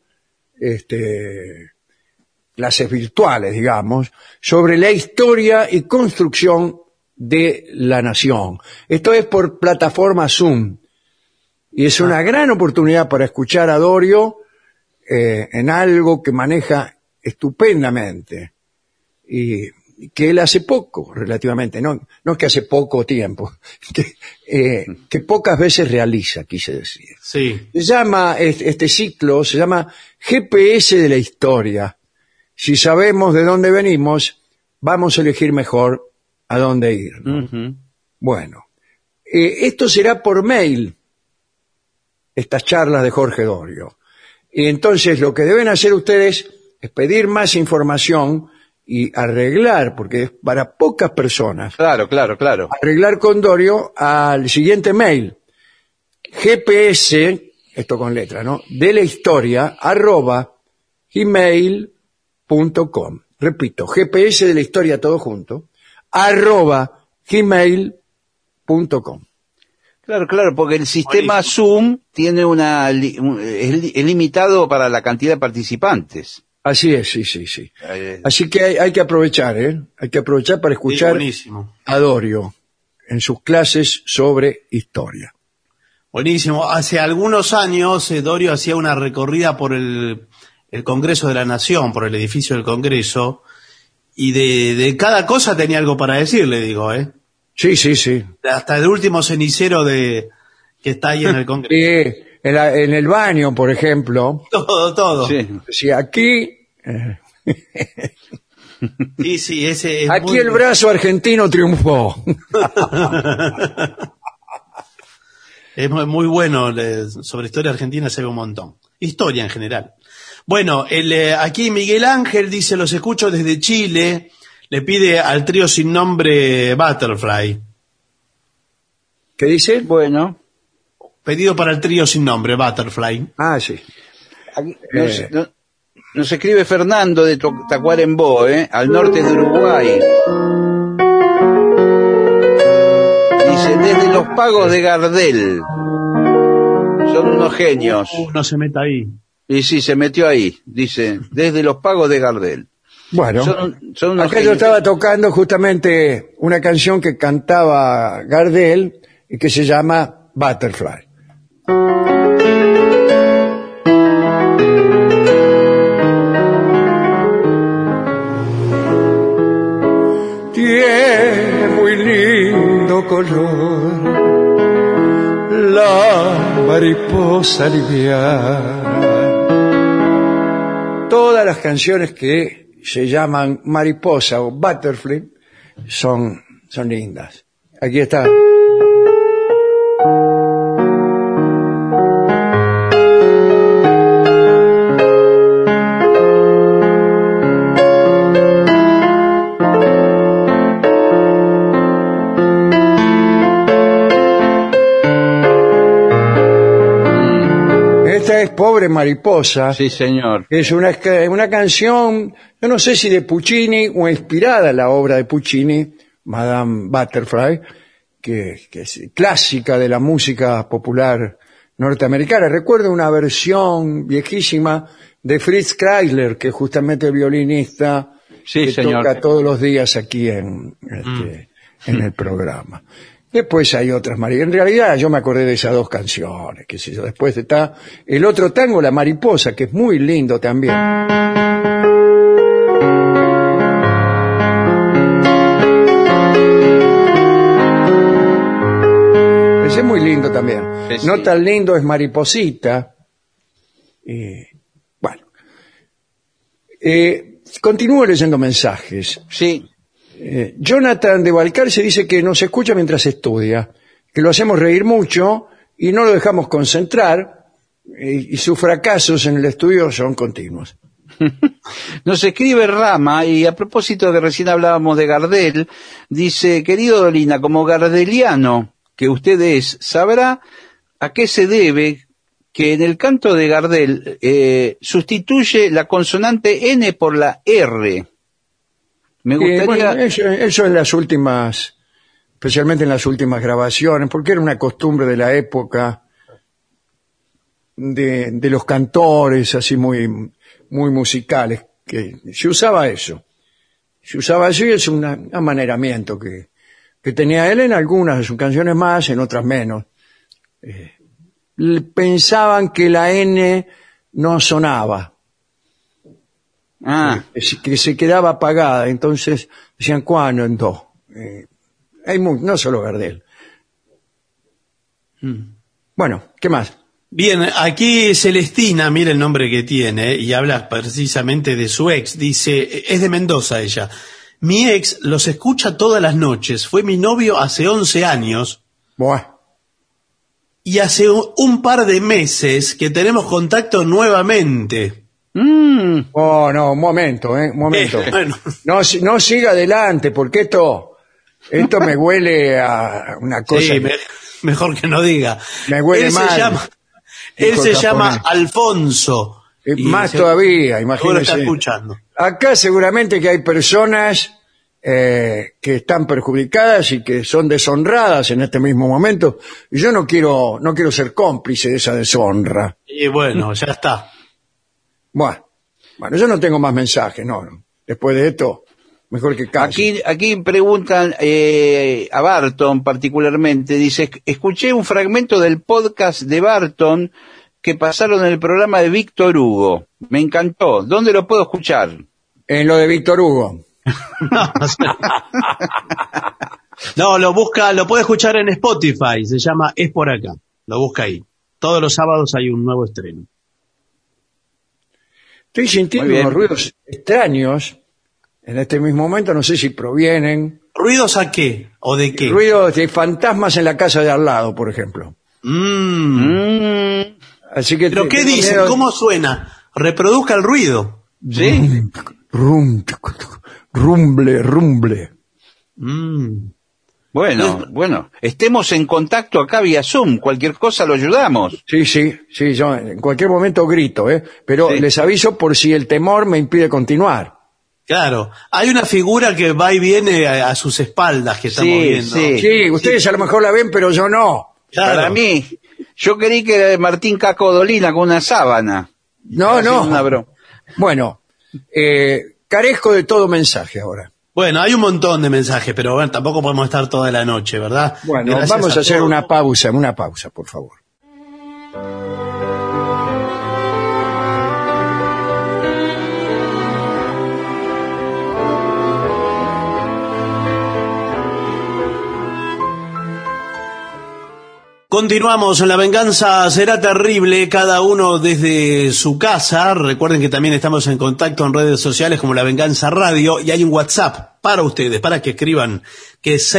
C: clases virtuales, digamos, sobre la historia y construcción de la nación. Esto es por plataforma Zoom. Y es una gran oportunidad para escuchar a Dorio en algo que maneja estupendamente. Y que él hace poco, relativamente, no es que hace poco tiempo, que pocas veces realiza, quise decir.
D: Sí.
C: Se llama, este ciclo se llama GPS de la historia. Si sabemos de dónde venimos, vamos a elegir mejor a dónde ir, ¿no?
E: Ujú.
C: Bueno, esto será por mail, estas charlas de Jorge Dorio. Y entonces lo que deben hacer ustedes es pedir más información y arreglar, porque es para pocas personas,
E: Claro.
C: arreglar con Dorio al siguiente mail, GPS, esto con letra, ¿no?, de la historia, @gmail.com. Repito, GPS de la historia todo junto, @gmail.com.
E: Claro, porque el sistema Zoom tiene es limitado para la cantidad de participantes.
C: Así es, sí. Así que hay que aprovechar, hay que aprovechar para
D: Sí,
C: escuchar
D: buenísimo.
C: a Dorio en sus clases sobre historia.
D: Buenísimo. Hace algunos años Dorio hacía una recorrida por el Congreso de la Nación, por el edificio del Congreso, y de cada cosa tenía algo para decir, le digo,
C: Sí.
D: hasta el último cenicero que está ahí en el Congreso.
C: En el baño, por ejemplo,
D: Todo.
E: Sí.
C: si aquí,
D: Sí, ese es
C: aquí
D: muy-
C: el brazo argentino triunfó.
D: Es muy bueno, sobre historia argentina se ve un montón. Historia en general. Bueno, aquí Miguel Ángel dice, los escucho desde Chile, le pide al trío sin nombre Butterfly.
C: ¿Qué dice?
E: Bueno,
D: Pedido para el trío sin nombre, Butterfly.
C: Ah, sí.
E: aquí nos escribe Fernando de Tacuarembó, al norte de Uruguay. Dice, desde los pagos de Gardel. Son unos genios.
D: No se meta ahí.
E: Y sí, se metió ahí, dice, desde los pagos de Gardel.
C: Bueno,
E: son unos
C: acá yo estaba tocando justamente una canción que cantaba Gardel y que se llama Butterfly. Tiene muy lindo color la mariposa liviana. Todas las canciones que se llaman Mariposa o Butterfly son lindas. Aquí está. Esta es Pobre Mariposa.
E: Sí, señor.
C: Es una canción, yo no sé si de Puccini o inspirada en la obra de Puccini, Madame Butterfly, que es clásica de la música popular norteamericana. Recuerdo una versión viejísima de Fritz Kreisler, que es justamente el violinista
E: Sí,
C: que
E: señor.
C: toca todos los días aquí en el programa. Después hay otras, en realidad yo me acordé de esas dos canciones, qué sé yo. Después está el otro tango, La Mariposa, que es muy lindo también. Ese es muy lindo también.
E: Sí,
C: No
E: sí.
C: tan lindo es Mariposita. Bueno. Continúo leyendo mensajes.
E: Sí.
C: Jonathan de Balcarce dice que nos escucha mientras estudia, que lo hacemos reír mucho y no lo dejamos concentrar, y sus fracasos en el estudio son continuos.
E: Nos escribe Rama, y a propósito de que recién hablábamos de Gardel, dice, querido Dolina, como gardeliano que usted es, sabrá a qué se debe que en el canto de Gardel sustituye la consonante N por la R. Me gustaría...
C: Bueno, eso en las últimas, especialmente en las últimas grabaciones, porque era una costumbre de la época de los cantores así muy musicales, que se usaba eso. Se usaba así, es un amaneramiento que tenía él en algunas de sus canciones más, en otras menos. Pensaban que la N no sonaba. Que se quedaba apagada, entonces decían cuándo. No solo Gardel. Bueno, ¿qué más?
D: Bien, aquí Celestina, mira el nombre que tiene, y habla precisamente de su ex. Dice, es de Mendoza ella. Mi ex los escucha todas las noches. Fue mi novio hace 11 años.
C: Buah.
D: Y hace un par de meses que tenemos contacto nuevamente.
C: Oh, no, un momento.
D: Bueno.
C: No siga adelante, porque esto me huele a una cosa.
D: Sí, mejor que no diga.
C: Me huele mal.
D: Él se llama Alfonso.
C: Más todavía,
D: Seguro
C: imagínese.
D: está escuchando.
C: Acá seguramente que hay personas que están perjudicadas y que son deshonradas en este mismo momento. Y yo no quiero ser cómplice de esa deshonra.
D: Y bueno, ya está.
C: Bueno, yo no tengo más mensajes, no. Después de esto, mejor que casi.
E: Aquí preguntan a Barton particularmente, dice, escuché un fragmento del podcast de Barton que pasaron en el programa de Víctor Hugo. Me encantó. ¿Dónde lo puedo escuchar?
C: En lo de Víctor Hugo.
D: No, lo puede escuchar en Spotify, se llama Es por acá. Lo busca ahí. Todos los sábados hay un nuevo estreno.
C: Estoy sintiendo unos ruidos extraños en este mismo momento, no sé si provienen.
D: ¿Ruidos a qué? ¿O de qué?
C: Ruidos de fantasmas en la casa de al lado, por ejemplo. Así que
D: ¿Pero qué dicen? ¿Cómo suena? Reproduzca el ruido.
E: ¿Sí?
C: Rumble.
E: Bueno, estemos en contacto acá vía Zoom, cualquier cosa lo ayudamos.
C: Sí, yo en cualquier momento grito, pero
E: Sí.
C: les aviso por si el temor me impide continuar.
D: Claro, hay una figura que va y viene a sus espaldas que estamos
E: Sí,
D: viendo.
E: sí.
C: Sí, ustedes a lo mejor la ven, pero yo no.
D: Claro.
E: Para mí, Yo creí que era de Martín Caco Dolina con una sábana.
C: No, no.
E: Una broma.
C: Bueno, carezco de todo mensaje ahora.
D: Bueno, hay un montón de mensajes, pero bueno, tampoco podemos estar toda la noche, ¿verdad?
C: Bueno,
D: Gracias
C: vamos a hacer
D: todos.
C: una pausa, por favor.
D: Continuamos, La Venganza Será Terrible, cada uno desde su casa. Recuerden que también estamos en contacto en redes sociales como La Venganza Radio, y hay un WhatsApp para ustedes, para que escriban, que es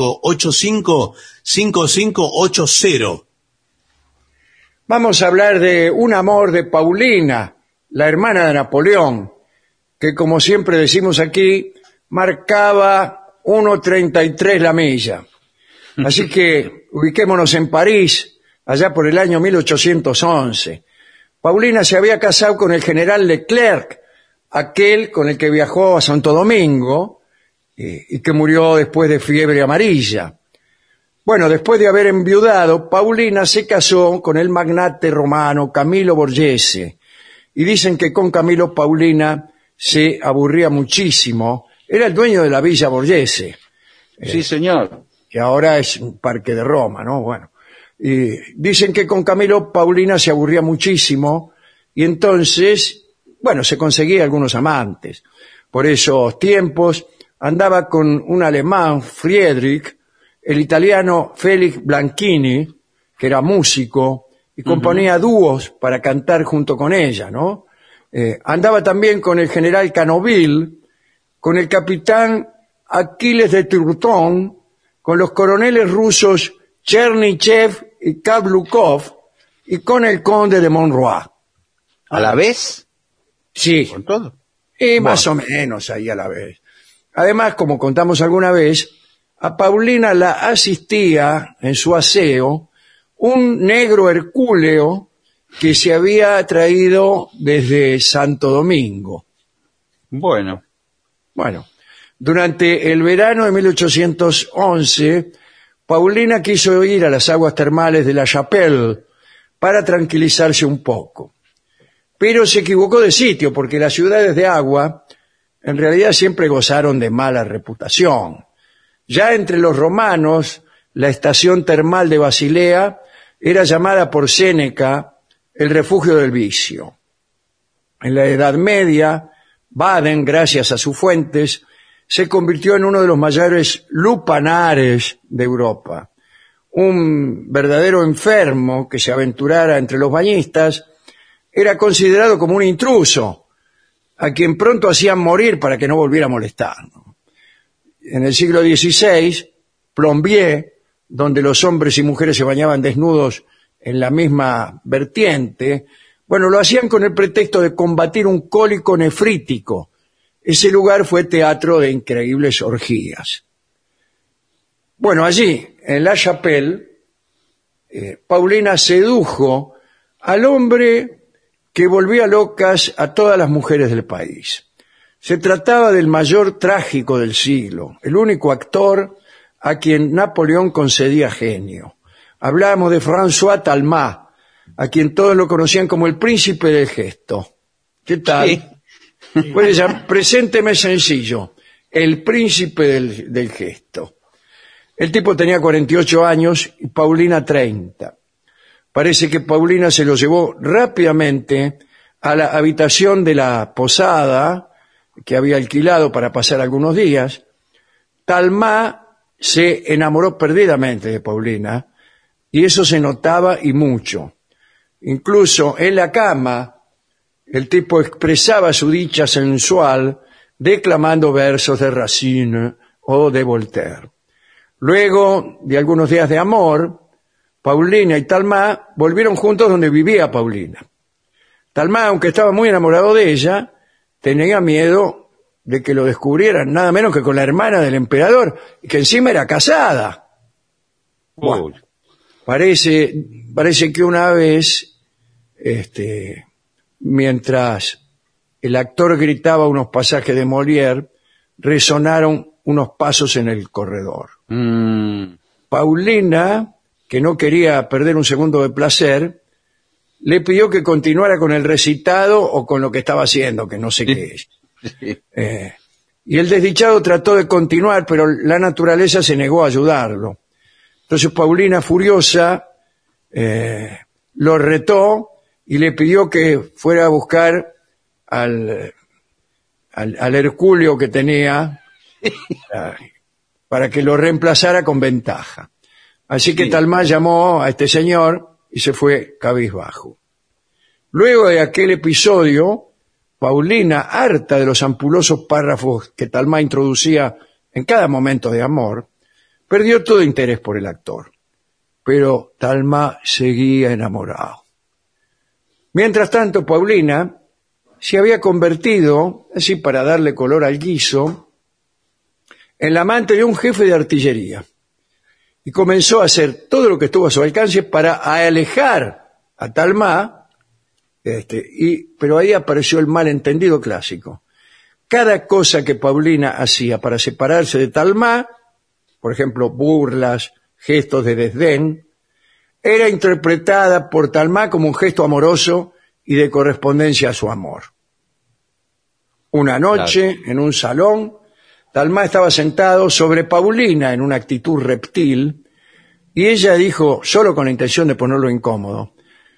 D: 6585-5580.
C: Vamos a hablar de un amor de Paulina, la hermana de Napoleón, que como siempre decimos aquí, marcaba 1:33 la milla. Así que ubiquémonos en París, allá por el año 1811. Paulina se había casado con el general Leclerc, aquel con el que viajó a Santo Domingo y que murió después de fiebre amarilla. Bueno, después de haber enviudado, Paulina se casó con el magnate romano Camilo Borghese. Y dicen que con Camilo Paulina se aburría muchísimo. Era el dueño de la Villa Borghese,
E: Sí, señor.
C: que ahora es un parque de Roma, ¿no? Bueno, y dicen que con Camilo Paulina se aburría muchísimo y entonces, bueno, se conseguía algunos amantes. Por esos tiempos andaba con un alemán, Friedrich, el italiano Félix Blanchini, que era músico y componía dúos para cantar junto con ella, ¿no? Andaba también con el general Canoville, con el capitán Aquiles de Turton, con los coroneles rusos Chernichev y Kablukov y con el conde de Monroy.
E: ¿A la vez?
C: Sí,
E: ¿Con todo?
C: y más o menos ahí a la vez. Además, como contamos alguna vez, a Paulina la asistía en su aseo un negro hercúleo que se había traído desde Santo Domingo.
E: Bueno.
C: Bueno, durante el verano de 1811, Paulina quiso ir a las aguas termales de La Chapelle para tranquilizarse un poco. Pero se equivocó de sitio, porque las ciudades de agua en realidad siempre gozaron de mala reputación. Ya entre los romanos, la estación termal de Basilea era llamada por Séneca el refugio del vicio. En la Edad Media, Baden, gracias a sus fuentes, se convirtió en uno de los mayores lupanares de Europa. Un verdadero enfermo que se aventurara entre los bañistas era considerado como un intruso, a quien pronto hacían morir para que no volviera a molestar. En el siglo XVI, Plombier, donde los hombres y mujeres se bañaban desnudos en la misma vertiente, bueno, lo hacían con el pretexto de combatir un cólico nefrítico. Ese lugar fue teatro de increíbles orgías. Bueno, allí, en La Chapelle, Paulina sedujo al hombre que volvía locas a todas las mujeres del país. Se trataba del mayor trágico del siglo, el único actor a quien Napoleón concedía genio. Hablábamos de François Talma, a quien todos lo conocían como el príncipe del gesto. ¿Qué tal?
E: Sí.
C: Puede llamar, presénteme sencillo, el príncipe del gesto. El tipo tenía 48 años y Paulina 30. Parece que Paulina se lo llevó rápidamente a la habitación de la posada que había alquilado para pasar algunos días. Talma se enamoró perdidamente de Paulina y eso se notaba y mucho. Incluso en la cama, el tipo expresaba su dicha sensual declamando versos de Racine o de Voltaire. Luego de algunos días de amor, Paulina y Talma volvieron juntos donde vivía Paulina. Talma, aunque estaba muy enamorado de ella, tenía miedo de que lo descubrieran, nada menos que con la hermana del emperador, y que encima era casada. Bueno, parece que una vez, mientras el actor gritaba unos pasajes de Molière, resonaron unos pasos en el corredor. Paulina que no quería perder un segundo de placer, le pidió que continuara con el recitado o con lo que estaba haciendo, que no sé qué es. Y el desdichado trató de continuar, pero la naturaleza se negó a ayudarlo. Entonces Paulina, furiosa, lo retó y le pidió que fuera a buscar al Herculeo que tenía para que lo reemplazara con ventaja. Así que Talma llamó a este señor y se fue cabizbajo. Luego de aquel episodio, Paulina, harta de los ampulosos párrafos que Talma introducía en cada momento de amor, perdió todo interés por el actor. Pero Talma seguía enamorado. Mientras tanto, Paulina se había convertido, así para darle color al guiso, en la amante de un jefe de artillería. Y comenzó a hacer todo lo que estuvo a su alcance para alejar a Talma, pero ahí apareció el malentendido clásico. Cada cosa que Paulina hacía para separarse de Talma, por ejemplo, burlas, gestos de desdén, era interpretada por Talma como un gesto amoroso y de correspondencia a su amor. Una noche, en un salón, Talma estaba sentado sobre Paulina en una actitud reptil y ella dijo, solo con la intención de ponerlo incómodo,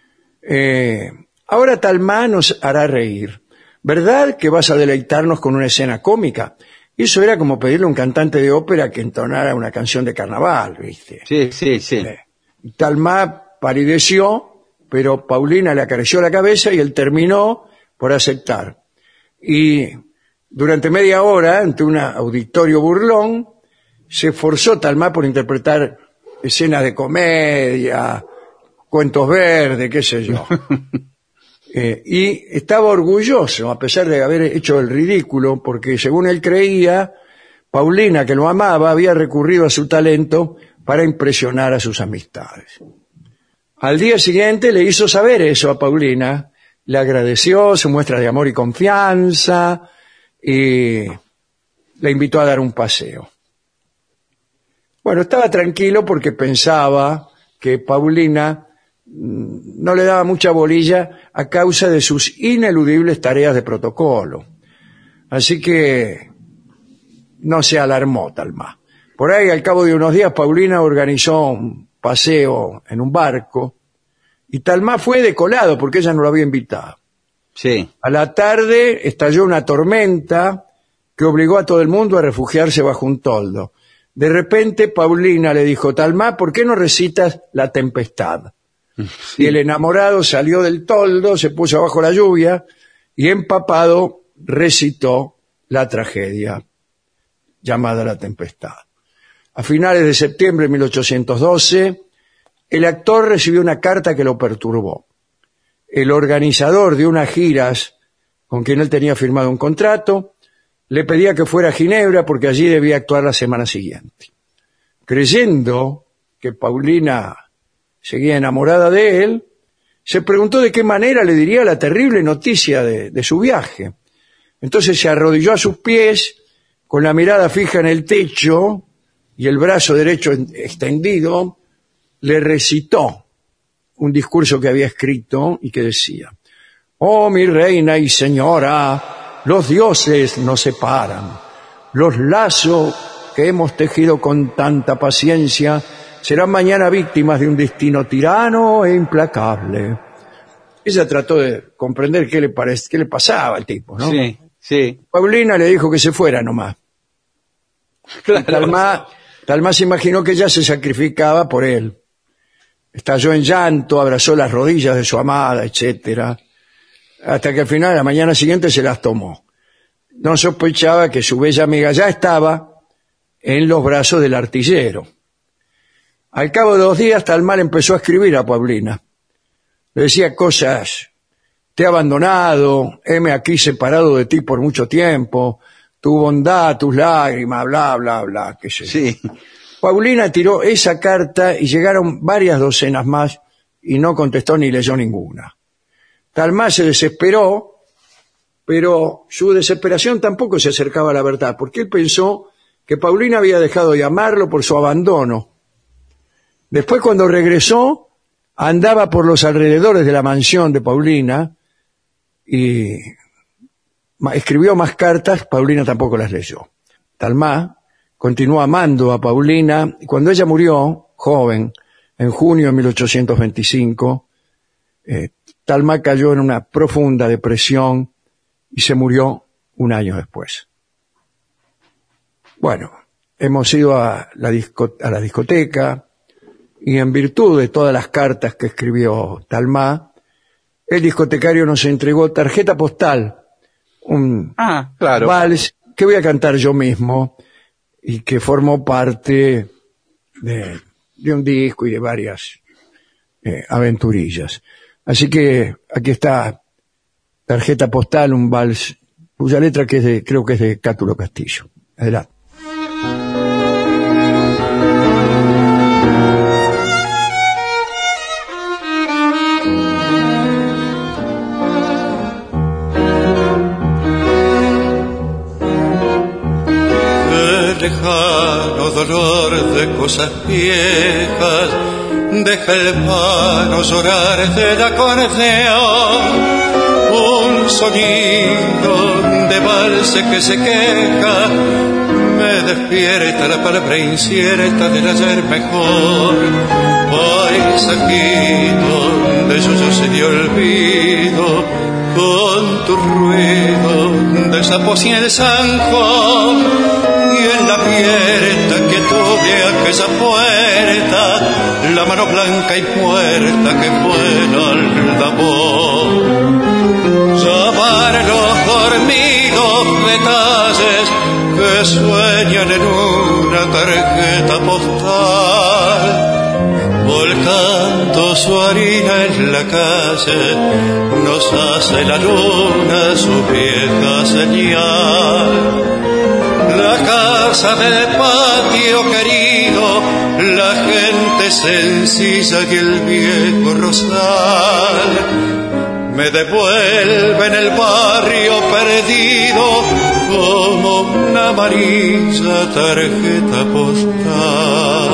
C: ahora Talma nos hará reír. ¿Verdad que vas a deleitarnos con una escena cómica? Y eso era como pedirle a un cantante de ópera que entonara una canción de carnaval, ¿viste?
E: Sí.
C: Talma palideció, pero Paulina le acarició la cabeza y él terminó por aceptar. Y durante media hora, ante un auditorio burlón, se esforzó Talma por interpretar escenas de comedia, cuentos verdes, qué sé yo. Y estaba orgulloso, a pesar de haber hecho el ridículo, porque según él creía, Paulina, que lo amaba, había recurrido a su talento para impresionar a sus amistades. Al día siguiente le hizo saber eso a Paulina, le agradeció su muestra de amor y confianza y le invitó a dar un paseo. Bueno, estaba tranquilo porque pensaba que Paulina no le daba mucha bolilla a causa de sus ineludibles tareas de protocolo. Así que no se alarmó Talma. Por ahí, al cabo de unos días, Paulina organizó un paseo en un barco y Talma fue de colado porque ella no lo había invitado.
E: Sí.
C: A la tarde estalló una tormenta que obligó a todo el mundo a refugiarse bajo un toldo. De repente, Paulina le dijo, Talma, ¿por qué no recitas La Tempestad? Sí. Y el enamorado salió del toldo, se puso bajo la lluvia y empapado recitó la tragedia llamada La Tempestad. A finales de septiembre de 1812, el actor recibió una carta que lo perturbó. El organizador de unas giras con quien él tenía firmado un contrato le pedía que fuera a Ginebra porque allí debía actuar la semana siguiente. Creyendo que Paulina seguía enamorada de él, se preguntó de qué manera le diría la terrible noticia de su viaje. Entonces se arrodilló a sus pies, con la mirada fija en el techo y el brazo derecho extendido, le recitó un discurso que había escrito y que decía, «Oh, mi reina y señora, los dioses nos separan. Los lazos que hemos tejido con tanta paciencia serán mañana víctimas de un destino tirano e implacable». Ella trató de comprender qué le pasaba al tipo, ¿no?
E: Sí.
C: Paulina le dijo que se fuera nomás. Claro. Talma se imaginó que ella se sacrificaba por él. Estalló en llanto, abrazó las rodillas de su amada, etcétera, hasta que al final, la mañana siguiente, se las tomó. No sospechaba que su bella amiga ya estaba en los brazos del artillero. Al cabo de 2 días, Talma empezó a escribir a Paulina. Le decía cosas, te he abandonado, heme aquí separado de ti por mucho tiempo, tu bondad, tus lágrimas, bla, bla, bla, qué sé yo.
E: Sí.
C: Paulina tiró esa carta y llegaron varias docenas más y no contestó ni leyó ninguna. Talma se desesperó, pero su desesperación tampoco se acercaba a la verdad, porque él pensó que Paulina había dejado de amarlo por su abandono. Después, cuando regresó, andaba por los alrededores de la mansión de Paulina y escribió más cartas. Paulina tampoco las leyó. Talma continuó amando a Paulina y cuando ella murió, joven, en junio de 1825, Talma cayó en una profunda depresión y se murió un año después. Bueno, hemos ido a la discoteca y en virtud de todas las cartas que escribió Talma, el discotecario nos entregó tarjeta postal, un
E: claro.
C: vals que voy a cantar yo mismo y que formó parte de un disco y de varias aventurillas. Así que aquí está tarjeta postal, un vals cuya letra creo que es de Cátulo Castillo. Adelante.
F: Lejano dolor de cosas viejas, deja el vano llorar del acordeón, un sonido de valse que se queja, me despierta la palabra incierta del ayer mejor, paisajito de yuyos y de olvido, con tu ruido de sapos y el zanjón, y en la abierta quietud de aquella puerta, la mano blanca y muerta que vuela al labor. Llamar los dormidos detalles que sueñan en una tarjeta postal, volcando su harina en la calle, nos hace la luna su vieja señal. La casa del patio querido, la gente sencilla y el viejo rosal, me devuelven el barrio perdido como una amarilla tarjeta postal.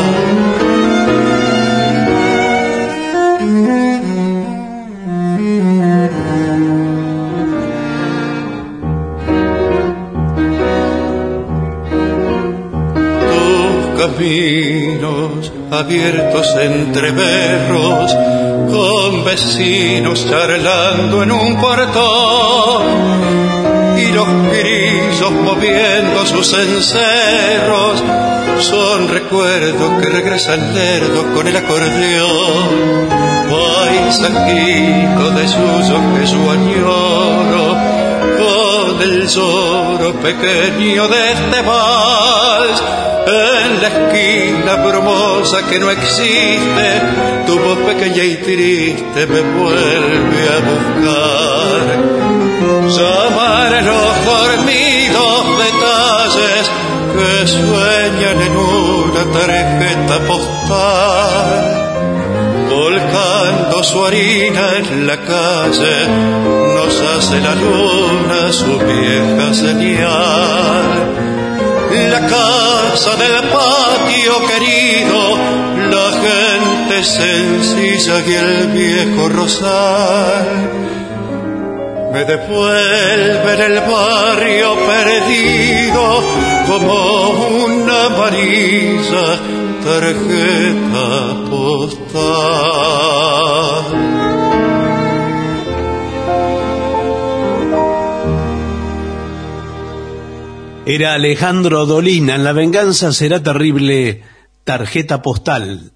F: Caminos abiertos entre berros, con vecinos charlando en un portón, y los grillos moviendo sus encerros, son recuerdos que regresan lerdos con el acordeón, paisajito de suyo que yo añoro, con el lloro pequeño de este vals. En la esquina brumosa que no existe, tu voz pequeña y triste me vuelve a buscar. Llamar los dormidos detalles que sueñan en una tarjeta postal, volcando su harina en la calle, nos hace la luna su vieja señal. La casa del patio querido, la gente sencilla y el viejo rosal, me devuelven el barrio perdido como una amarilla tarjeta postal.
D: Era Alejandro Dolina en La venganza será terrible, tarjeta postal.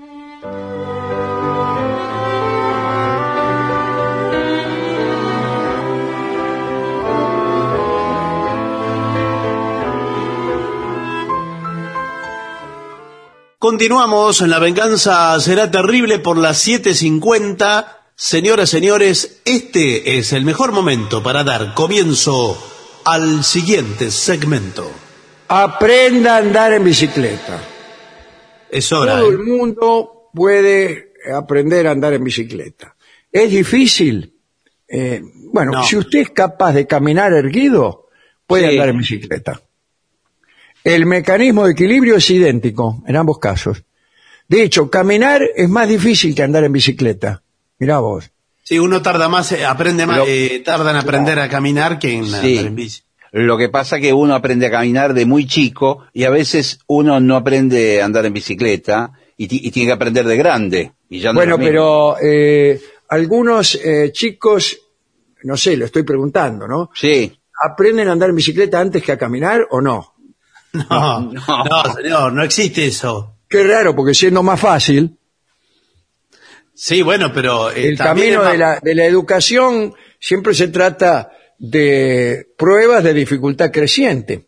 D: Continuamos en La venganza será terrible por las 7:50. Señoras, señores, este es el mejor momento para dar comienzo al siguiente segmento.
C: Aprenda a andar en bicicleta.
D: Es hora.
C: Todo el mundo puede aprender a andar en bicicleta. ¿Es difícil? Bueno,
D: No.
C: si usted es capaz de caminar erguido, puede andar en bicicleta. El mecanismo de equilibrio es idéntico en ambos casos. De hecho, caminar es más difícil que andar en bicicleta. Mirá vos.
D: Sí, uno tarda más, aprende más, tarda en aprender a caminar que en andar en bici.
E: Lo que pasa es que uno aprende a caminar de muy chico y a veces uno no aprende a andar en bicicleta y tiene que aprender de grande. Y ya no
C: Bueno,
E: es lo mismo.
C: pero algunos chicos, no sé, lo estoy preguntando, ¿no?
E: Sí.
C: ¿Aprenden a andar en bicicleta antes que a caminar o no?
D: No, señor, no existe eso.
C: Qué raro, porque siendo más fácil,
D: Sí, bueno, pero
C: el
D: también
C: camino
D: es más-
C: de la educación siempre se trata de pruebas de dificultad creciente.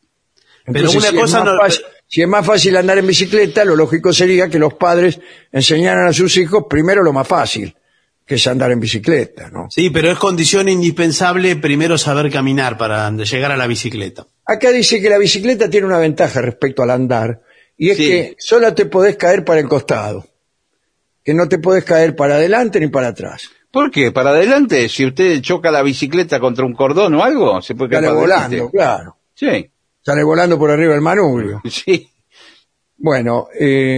D: Pero una
C: si
D: cosa
C: es más
D: no-
C: fácil, si es más fácil andar en bicicleta, lo lógico sería que los padres enseñaran a sus hijos primero lo más fácil, que es andar en bicicleta, ¿no?
D: Sí, pero es condición indispensable primero saber caminar para llegar a la bicicleta.
C: Acá dice que la bicicleta tiene una ventaja respecto al andar, y es
E: Sí.
C: que solo te podés caer para el costado, que no te podés caer para adelante ni para atrás.
E: ¿Por qué? Para adelante, si usted choca la bicicleta contra un cordón o algo, se puede caer
C: Sale
E: para
C: volando,
E: adelante.
C: claro.
E: Sí,
C: Sale volando por arriba del manubrio.
E: sí.
C: Bueno,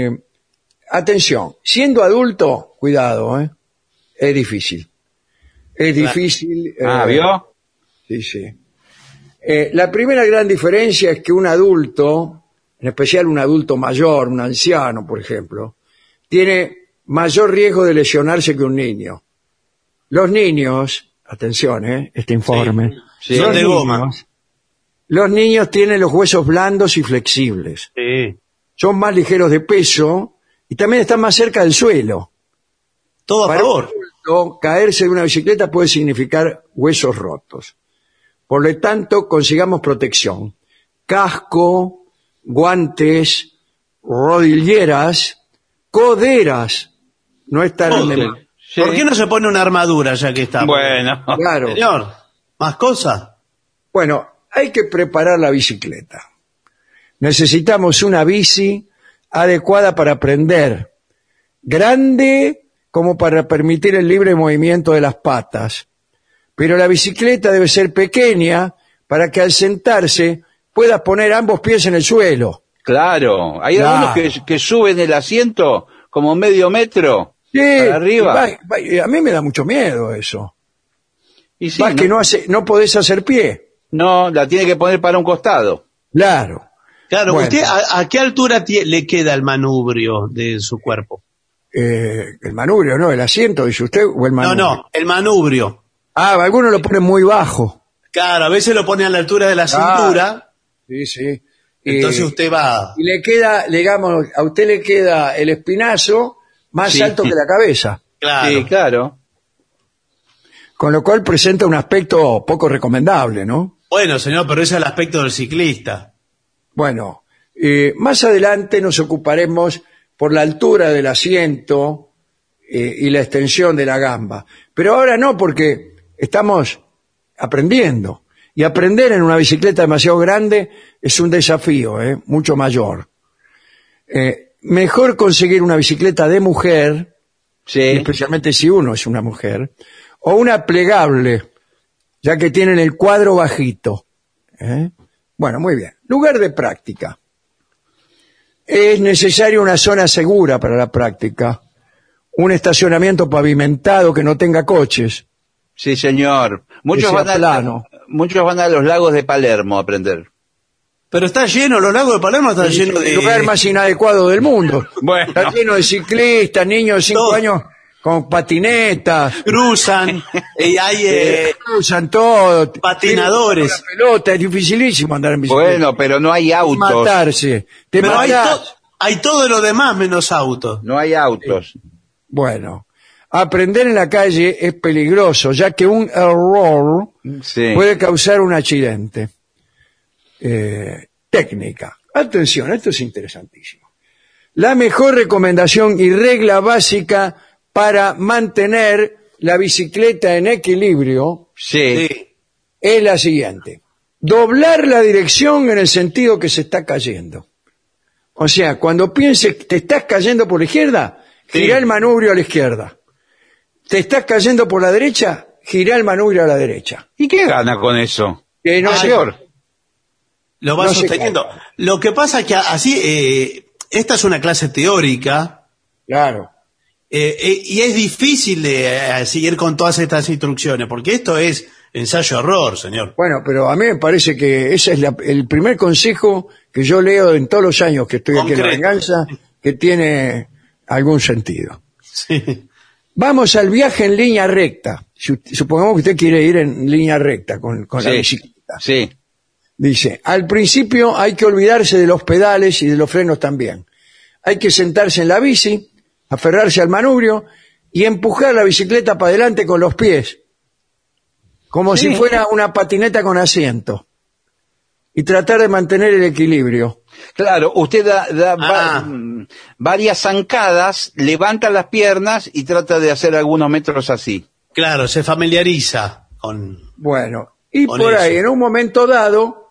C: atención, siendo adulto, cuidado, es difícil. Es difícil.
E: ¿Vio?
C: Sí, sí. La primera gran diferencia es que un adulto, en especial un adulto mayor, un anciano, por ejemplo, tiene mayor riesgo de lesionarse que un niño. Los niños, atención, este informe,
E: Sí.
C: los
D: Son de goma.
C: niños- los niños tienen los huesos blandos y flexibles.
D: Sí.
C: Son más ligeros de peso y también están más cerca del suelo.
D: Todo a
C: Para un
D: favor.
C: adulto, caerse de una bicicleta puede significar huesos rotos. Por lo tanto, consigamos protección. Casco, guantes, rodilleras, coderas. No estarán de más.
E: Sí.
D: ¿Por qué no se pone una armadura ya que está?
E: Bueno.
C: Claro.
D: Señor, ¿más cosas?
C: Bueno, hay que preparar la bicicleta. Necesitamos una bici adecuada para aprender, grande como para permitir el libre movimiento de las patas. Pero la bicicleta debe ser pequeña para que al sentarse puedas poner ambos pies en el suelo.
E: Claro, hay
C: Claro.
E: algunos que suben el asiento como medio metro
C: Sí,
E: para arriba.
C: y a mí me da mucho miedo eso.
E: Y sí,
C: Más que no podés hacer pie.
E: no, la tiene que poner para un costado.
C: Claro.
D: Claro,
C: Bueno.
D: ¿usted a qué altura le queda el manubrio de su cuerpo?
C: El manubrio, ¿no? El asiento, dice usted, o el manubrio.
D: No, el manubrio.
C: Ah, algunos lo ponen muy bajo.
D: Claro, a veces lo pone a la altura de la cintura,
C: Sí, sí.
D: entonces usted va...
C: Y le queda, digamos, a usted le queda el espinazo más
E: Sí.
C: alto que la cabeza,
D: Claro.
E: Sí, claro.
C: con lo cual presenta un aspecto poco recomendable, ¿no?
D: Bueno, señor, pero ese es el aspecto del ciclista.
C: Bueno, más adelante nos ocuparemos por la altura del asiento y la extensión de la gamba. Pero ahora no, porque estamos aprendiendo. Y aprender en una bicicleta demasiado grande es un desafío, mucho mayor. Mejor conseguir una bicicleta de mujer,
E: Sí.
C: especialmente si uno es una mujer, o una plegable, ya que tienen el cuadro bajito. Bueno, muy bien. Lugar de práctica. Es necesaria una zona segura para la práctica, un estacionamiento pavimentado que no tenga coches.
E: Sí, señor.
C: Que sea plano.
E: Muchos van a los lagos de Palermo a aprender.
D: Pero está lleno, los lagos de Palermo están llenos de...
C: El lugar más inadecuado del mundo.
E: Bueno.
C: Está lleno de ciclistas, niños de 5
D: Todo.
C: años con patinetas.
D: cruzan, y hay...
C: Usan todo.
D: patinadores.
C: La pelota, es dificilísimo andar en bicicleta.
E: Bueno, pero no hay autos.
C: Matarse. Te
D: Pero
C: matás.
D: hay todo lo demás menos autos.
E: No hay autos.
C: Bueno, aprender en la calle es peligroso, ya que un error
E: Sí.
C: puede causar un accidente. Técnica. Atención, esto es interesantísimo. La mejor recomendación y regla básica para mantener la bicicleta en equilibrio
E: Sí.
D: Sí.
C: es la siguiente. Doblar la dirección en el sentido que se está cayendo. O sea, cuando pienses que te estás cayendo por la izquierda, gira el manubrio a la izquierda. Te estás cayendo por la derecha, gira el manubrio a la derecha.
E: ¿Y qué gana con eso?
C: Que no
E: Ah,
C: se-
E: peor.
D: Lo va
C: No se
D: sosteniendo.
C: caiga.
D: Lo que pasa es que así esta es una clase teórica.
C: Claro.
D: Y es difícil de seguir con todas estas instrucciones, porque esto es ensayo-error, señor.
C: Bueno, pero a mí me parece que ese es el primer consejo que yo leo en todos los años que estoy aquí en La
D: Concreto.
C: Venganza, que tiene algún sentido.
D: Sí.
C: Vamos al viaje en línea recta. Supongamos que usted quiere ir en línea recta con la bicicleta.
E: Sí.
C: Dice, al principio hay que olvidarse de los pedales y de los frenos también. Hay que sentarse en la bici, aferrarse al manubrio y empujar la bicicleta para adelante con los pies, como si fuera una patineta con asiento, y tratar de mantener el equilibrio.
E: Claro, usted da varias zancadas, levanta las piernas y trata de hacer algunos metros así.
D: Claro, se familiariza con...
C: Bueno, y
D: Con
C: por ahí,
D: eso.
C: en un momento dado,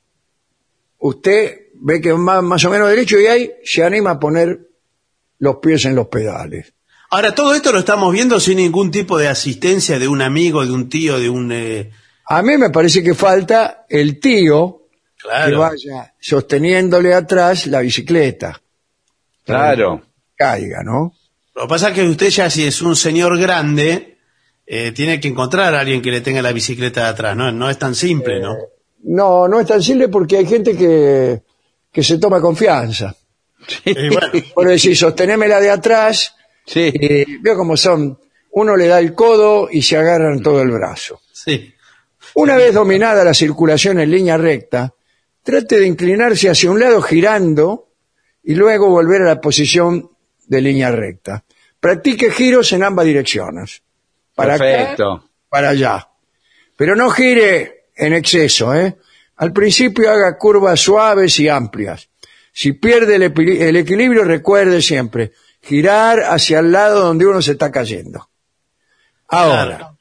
C: usted ve que va más o menos derecho y ahí se anima a poner los pies en los pedales.
D: Ahora, todo esto lo estamos viendo sin ningún tipo de asistencia de un amigo, de un tío, de un...
C: A mí me parece que falta el tío que
D: Claro.
C: vaya sosteniéndole atrás la bicicleta.
E: Claro.
C: Caiga, ¿no?
D: Lo que pasa es que usted ya, si es un señor grande, tiene que encontrar a alguien que le tenga la bicicleta de atrás, ¿no? No es tan simple, ¿no?
C: No, no es tan simple porque hay gente que se toma confianza.
D: Y bueno,
C: Por decir, sostenémela de atrás,
E: Sí.
C: veo cómo son, uno le da el codo y se agarran todo el brazo.
D: sí.
C: Una vez dominada la circulación en línea recta, trate de inclinarse hacia un lado girando y luego volver a la posición de línea recta. Practique giros en ambas direcciones. Para
E: Perfecto.
C: acá, para allá. Pero no gire en exceso, ¿eh? Al principio haga curvas suaves y amplias. Si pierde el equilibrio, recuerde siempre girar hacia el lado donde uno se está cayendo. Ahora,
D: Claro.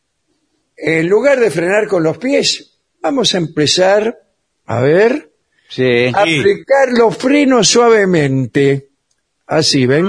C: en lugar de frenar con los pies, vamos a empezar, a ver,
E: Sí.
C: a aplicar los frenos suavemente. Así, ¿ven?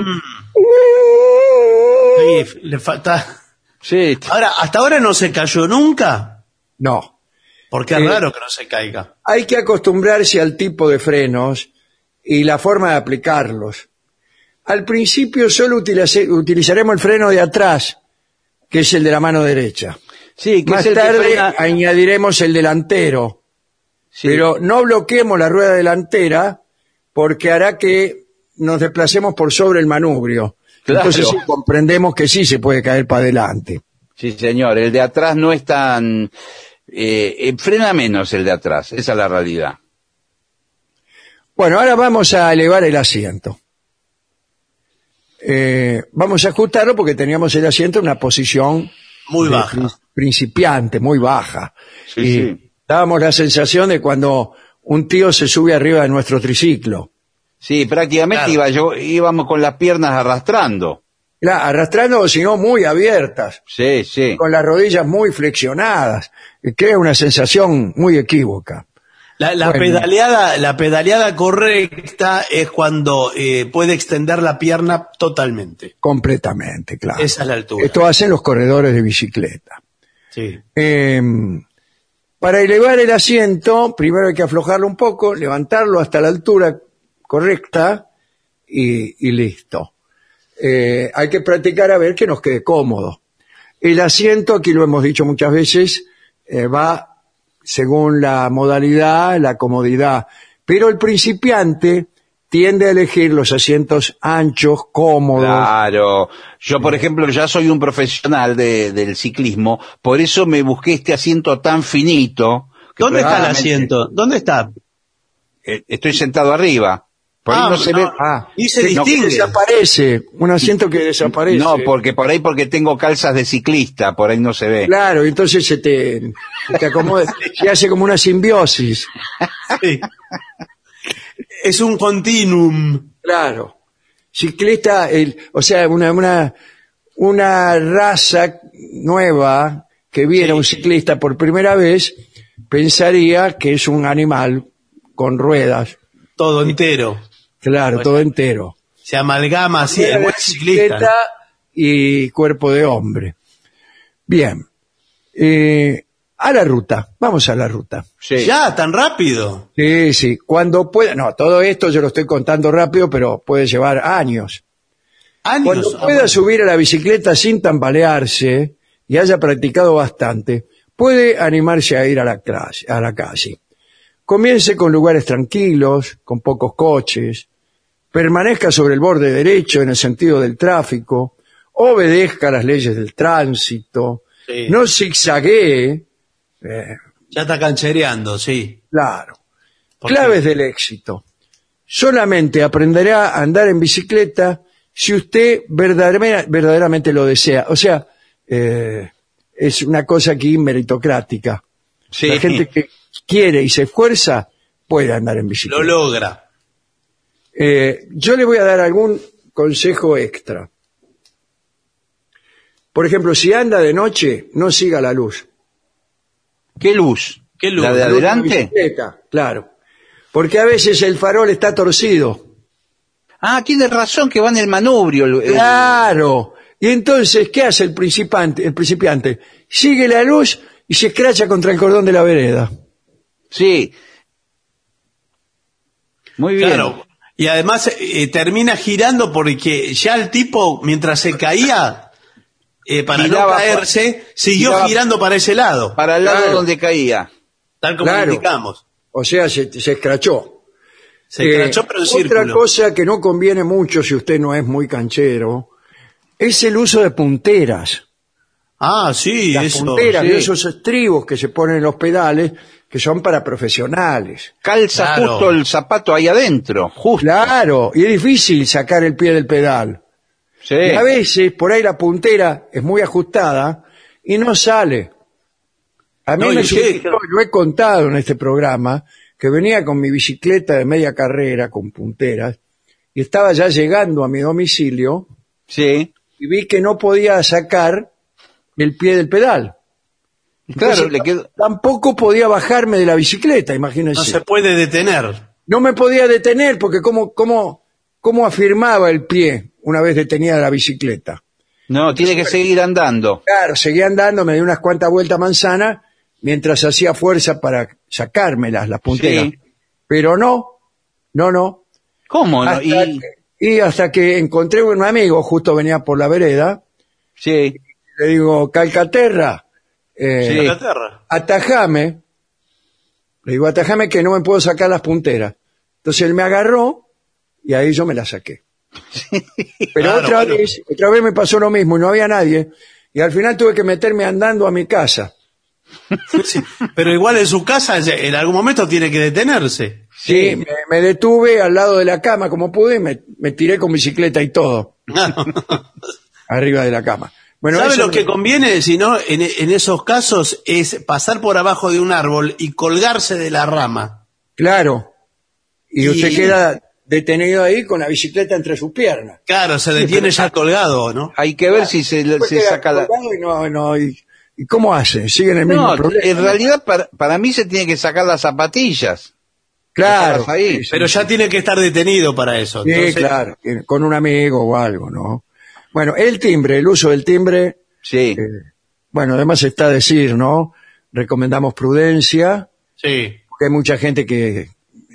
D: Sí, le falta...
E: Sí.
D: Ahora, ¿hasta ahora no se cayó nunca?
C: No.
D: Porque es raro que no se caiga.
C: Hay que acostumbrarse al tipo de frenos y la forma de aplicarlos. Al principio solo utilizaremos el freno de atrás, que es el de la mano derecha.
E: Sí, que
C: Más
E: es el que
C: tarde
E: frena-
C: añadiremos el delantero,
E: Sí.
C: pero no bloqueemos la rueda delantera porque hará que nos desplacemos por sobre el manubrio.
E: Claro.
C: Entonces sí, comprendemos que sí se puede caer para adelante.
E: Sí, señor. El de atrás no es tan... frena menos el de atrás. Esa es la realidad.
C: Bueno, ahora vamos a elevar el asiento. Vamos a ajustarlo porque teníamos el asiento en una posición
D: Muy
C: de
D: baja.
C: principiante, muy baja.
E: Sí,
C: y
E: sí.
C: dábamos la sensación de cuando un tío se sube arriba de nuestro triciclo.
E: Sí, prácticamente
D: Claro.
E: íbamos con las piernas arrastrando.
C: Arrastrando o si no muy abiertas,
E: Sí, sí.
C: con las rodillas muy flexionadas, crea una sensación muy equívoca.
D: La
C: Bueno.
D: pedaleada correcta es cuando puede extender la pierna totalmente.
C: Completamente, claro.
D: Esa es la altura.
C: Esto hacen los corredores de bicicleta.
D: Sí.
C: Para elevar el asiento, primero hay que aflojarlo un poco, levantarlo hasta la altura correcta y listo. Hay que practicar a ver que nos quede cómodo. El asiento, aquí lo hemos dicho muchas veces, va según la modalidad, la comodidad. Pero el principiante tiende a elegir los asientos anchos, cómodos.
E: Claro. Yo, por ejemplo, ya soy un profesional del ciclismo, por eso me busqué este asiento tan finito. que
D: ¿Dónde está el
E: claramente-
D: asiento? ¿Dónde está?
E: Estoy sentado arriba. Por ahí no se ve.
D: Y se
C: No, que
D: distingue.
C: desaparece, un asiento que desaparece.
E: No, porque tengo calzas de ciclista, por ahí no se ve.
C: Claro, entonces se te acomoda, se hace como una simbiosis.
D: Sí. Es un continuum.
C: Claro. Ciclista, o sea, una raza nueva que viera un ciclista por primera vez, pensaría que es un animal con ruedas.
D: Todo entero.
C: Claro, todo entero.
D: Se amalgama así, es buen ciclista.
C: Bicicleta y cuerpo de hombre. Bien. A la ruta, vamos a la ruta.
E: Sí.
D: ¿Ya? ¿Tan rápido?
C: Sí, cuando pueda, no, todo esto yo lo estoy contando rápido, pero puede llevar años.
D: Años.
C: Cuando pueda subir a la bicicleta sin tambalearse y haya practicado bastante, puede animarse a ir a la calle. Comience con lugares tranquilos, con pocos coches, permanezca sobre el borde derecho en el sentido del tráfico, obedezca las leyes del tránsito,
D: Sí.
C: no zigzaguee,
D: Ya está canchereando, sí.
C: claro.
D: ¿Por qué?
C: Claves del éxito. Solamente aprenderá a andar en bicicleta si usted verdaderamente lo desea. O sea, es una cosa aquí meritocrática.
E: Sí.
C: La gente que quiere y se esfuerza puede andar en bicicleta.
D: Lo logra.
C: Yo le voy a dar algún consejo extra. Por ejemplo, si anda de noche, no siga la luz.
E: ¿Qué luz?
D: ¿Qué luz?
E: ¿La de
C: La luz de la
E: adelante?
C: bicicleta, claro. Porque a veces el farol está torcido.
E: Ah, tiene razón que va en el manubrio.
C: Claro. Y entonces, ¿qué hace el principiante? Sigue la luz y se escracha contra el cordón de la vereda.
E: Sí. Muy bien.
D: Claro. Y además termina girando porque ya el tipo, mientras se caía, para
E: Giraba
D: no caerse, siguió
E: giraba
D: girando para ese lado.
E: Para el lado
C: Claro.
E: donde caía.
D: Tal como
C: Claro.
D: indicamos.
C: O sea, se escrachó.
D: Se escrachó, pero en
C: Otra
D: círculo.
C: cosa que no conviene mucho si usted no es muy canchero es el uso de punteras.
D: Ah, sí,
C: Las
D: eso.
C: punteras
E: sí.
C: y esos estribos que se ponen en los pedales, que son para profesionales.
E: Calza
D: Claro.
E: justo el zapato ahí adentro. Justo.
C: Claro, y es difícil sacar el pie del pedal.
E: Sí.
C: Y a veces por ahí la puntera es muy ajustada y no sale. A mí
D: No,
C: me
D: ¿y qué?
C: sucedió, yo he contado en este programa que venía con mi bicicleta de media carrera con punteras y estaba ya llegando a mi domicilio
E: Sí.
C: y vi que no podía sacar el pie del pedal.
E: Claro,
C: Entonces,
E: le quedó.
C: tampoco podía bajarme de la bicicleta, imagínense.
D: No se puede detener.
C: No me podía detener porque cómo afirmaba el pie una vez detenida la bicicleta.
E: No, tiene que seguir andando.
C: Claro, seguía andando, me di unas cuantas vueltas manzana mientras hacía fuerza para sacármelas, las punteras.
E: Sí.
C: Pero no.
E: ¿Cómo? No?
C: Hasta que encontré un amigo, justo venía por la vereda,
E: Sí.
C: le digo, Calcaterra,
E: Sí.
D: Inglaterra.
C: atajame. Le digo, atajame que no me puedo sacar las punteras. Entonces él me agarró y ahí yo me las saqué. Pero
D: Claro,
C: otra
D: bueno.
C: vez me pasó lo mismo y no había nadie. Y al final tuve que meterme andando a mi casa.
D: Sí, pero igual en su casa en algún momento tiene que detenerse.
C: Sí, me detuve al lado de la cama como pude y me tiré con bicicleta y todo arriba de la cama. Bueno,
D: ¿Sabe
C: eso
D: lo que conviene, si no, en esos casos, es pasar por abajo de un árbol y colgarse de la rama?
C: Claro. Y usted
D: Y-
C: queda detenido ahí con la bicicleta entre sus piernas.
D: Claro, se detiene ya colgado, ¿no?
E: Hay que ver si se
C: Después queda
E: saca la...
C: colgado ¿y cómo hace? ¿Siguen el mismo
E: No,
C: problema?
E: en realidad para mí se tiene que sacar las zapatillas.
C: Claro.
E: Dejarlas ahí.
C: Sí,
D: Pero ya tiene que estar detenido para eso.
C: sí,
D: Entonces,
C: claro. Con un amigo o algo, ¿no? Bueno, el uso del timbre,
E: Sí.
C: bueno, además está a decir, ¿no? Recomendamos prudencia,
D: Sí.
C: porque hay mucha gente que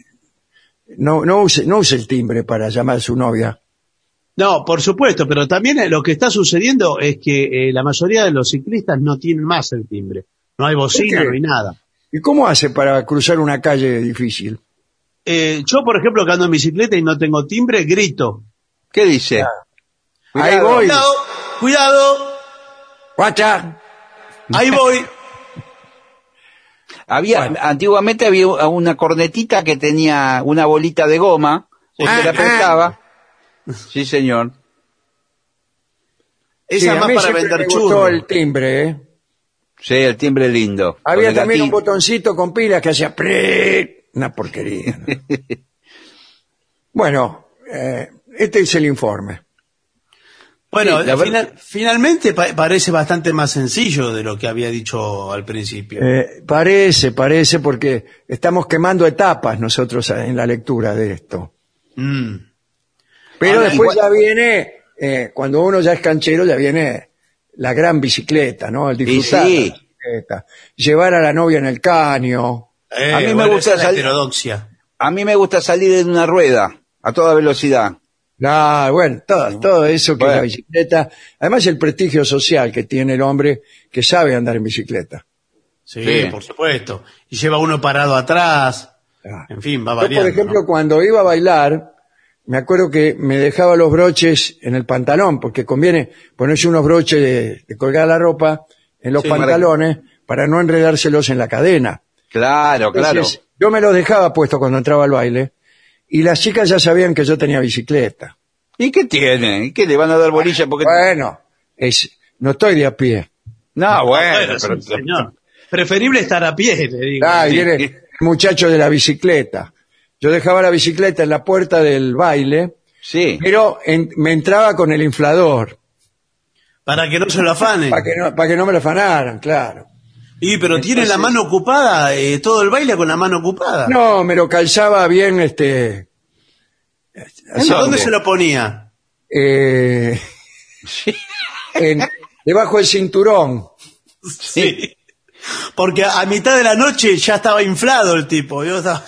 C: no use el timbre para llamar a su novia.
D: No, por supuesto, pero también lo que está sucediendo es que la mayoría de los ciclistas no tienen más el timbre. No hay bocina,
C: ¿Por qué?
D: no hay nada.
C: ¿Y cómo hace para cruzar una calle difícil?
D: Yo, por ejemplo, que ando en bicicleta y no tengo timbre, grito.
E: ¿Qué dice?
C: Ahí
E: Cuidado.
C: voy.
D: Cuidado, cuidado,
C: ¡Guacha!
D: ahí voy.
E: Antiguamente había una cornetita que tenía una bolita de goma, usted la apretaba. Sí, señor.
D: Esa
C: Sí, a
D: más
C: mí
D: para
C: siempre
D: vender
C: me gustó
D: churros.
C: el timbre, ¿eh?
E: Sí, el timbre lindo.
C: Había
E: Con el
C: también un
E: gatito.
C: botoncito con pilas que hacía ¡prrrt! Una porquería, ¿no? Bueno, este es el informe.
D: Bueno,
E: Sí, la verdad-
D: finalmente parece bastante más sencillo de lo que había dicho al principio.
C: Parece, porque estamos quemando etapas nosotros en la lectura de esto.
D: Mm.
C: Pero
E: Ahora,
C: después
E: igual-
C: ya viene, cuando uno ya es canchero, ya viene la gran bicicleta, ¿no? El
E: Y
C: disfrutar
E: sí,
C: de la bicicleta. bicicleta. Llevar a la novia en el caño.
E: A mí me gusta
D: la heterodoxia.
E: A mí me gusta salir en una rueda, a toda velocidad.
C: Bueno, todo eso que es la bicicleta. Además, el prestigio social que tiene el hombre que sabe andar en bicicleta.
D: Sí,
E: Sí.
D: por supuesto. Y lleva uno parado atrás.
C: Ah.
D: En fin, va
C: Yo,
D: variando.
C: por ejemplo,
D: ¿no?
C: cuando iba a bailar, me acuerdo que me dejaba los broches en el pantalón, porque conviene ponerse unos broches de colgar la ropa en los
D: Sí,
C: pantalones para no enredárselos en la cadena.
E: Claro, claro.
C: Entonces, yo me los dejaba puesto cuando entraba al baile y las chicas ya sabían que yo tenía bicicleta.
E: ¿Y qué tienen? ¿Y qué le van a dar bolilla? Porque...
C: Bueno, no estoy de a pie.
E: No, bueno,
D: Bueno,
E: pero...
D: sí, señor. Preferible estar a pie, le digo.
C: Y viene el muchacho de la bicicleta. Yo dejaba la bicicleta en la puerta del baile,
E: Sí.
C: pero me entraba con el inflador,
D: Para que no se lo afanen.
C: para que no me lo afanaran, claro.
D: Y pero tiene la mano ocupada, todo el baile con la mano ocupada.
C: No, me lo calzaba bien, así,
D: ¿Dónde se lo ponía?
C: debajo del cinturón.
D: Sí. Porque a mitad de la noche ya estaba inflado el tipo. Yo estaba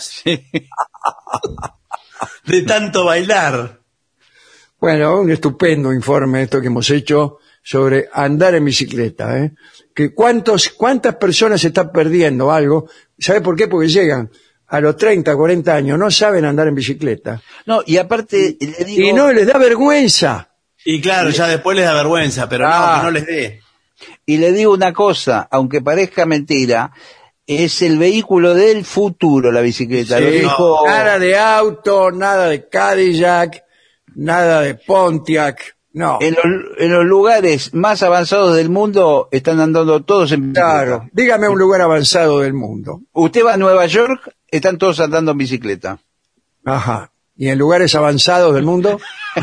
D: de tanto bailar.
C: Bueno, un estupendo informe esto que hemos hecho sobre andar en bicicleta, ¿eh? Que cuántas personas se están perdiendo algo. ¿Sabe por qué? Porque llegan a los 30, 40 años, no saben andar en bicicleta.
E: No, y aparte, le digo...
C: Y no les da vergüenza.
D: Y claro, ya después les da vergüenza, pero no, que no les dé.
E: Y le digo una cosa, aunque parezca mentira, es el vehículo del futuro, la bicicleta.
C: Sí,
E: Lo dijo...
C: nada de auto, nada de Cadillac, nada de Pontiac, no.
E: En los lugares más avanzados del mundo están andando todos en bicicleta.
C: Claro, dígame un lugar avanzado del mundo.
E: Usted va a Nueva York, están todos andando en bicicleta.
C: Ajá. ¿Y en lugares avanzados del mundo?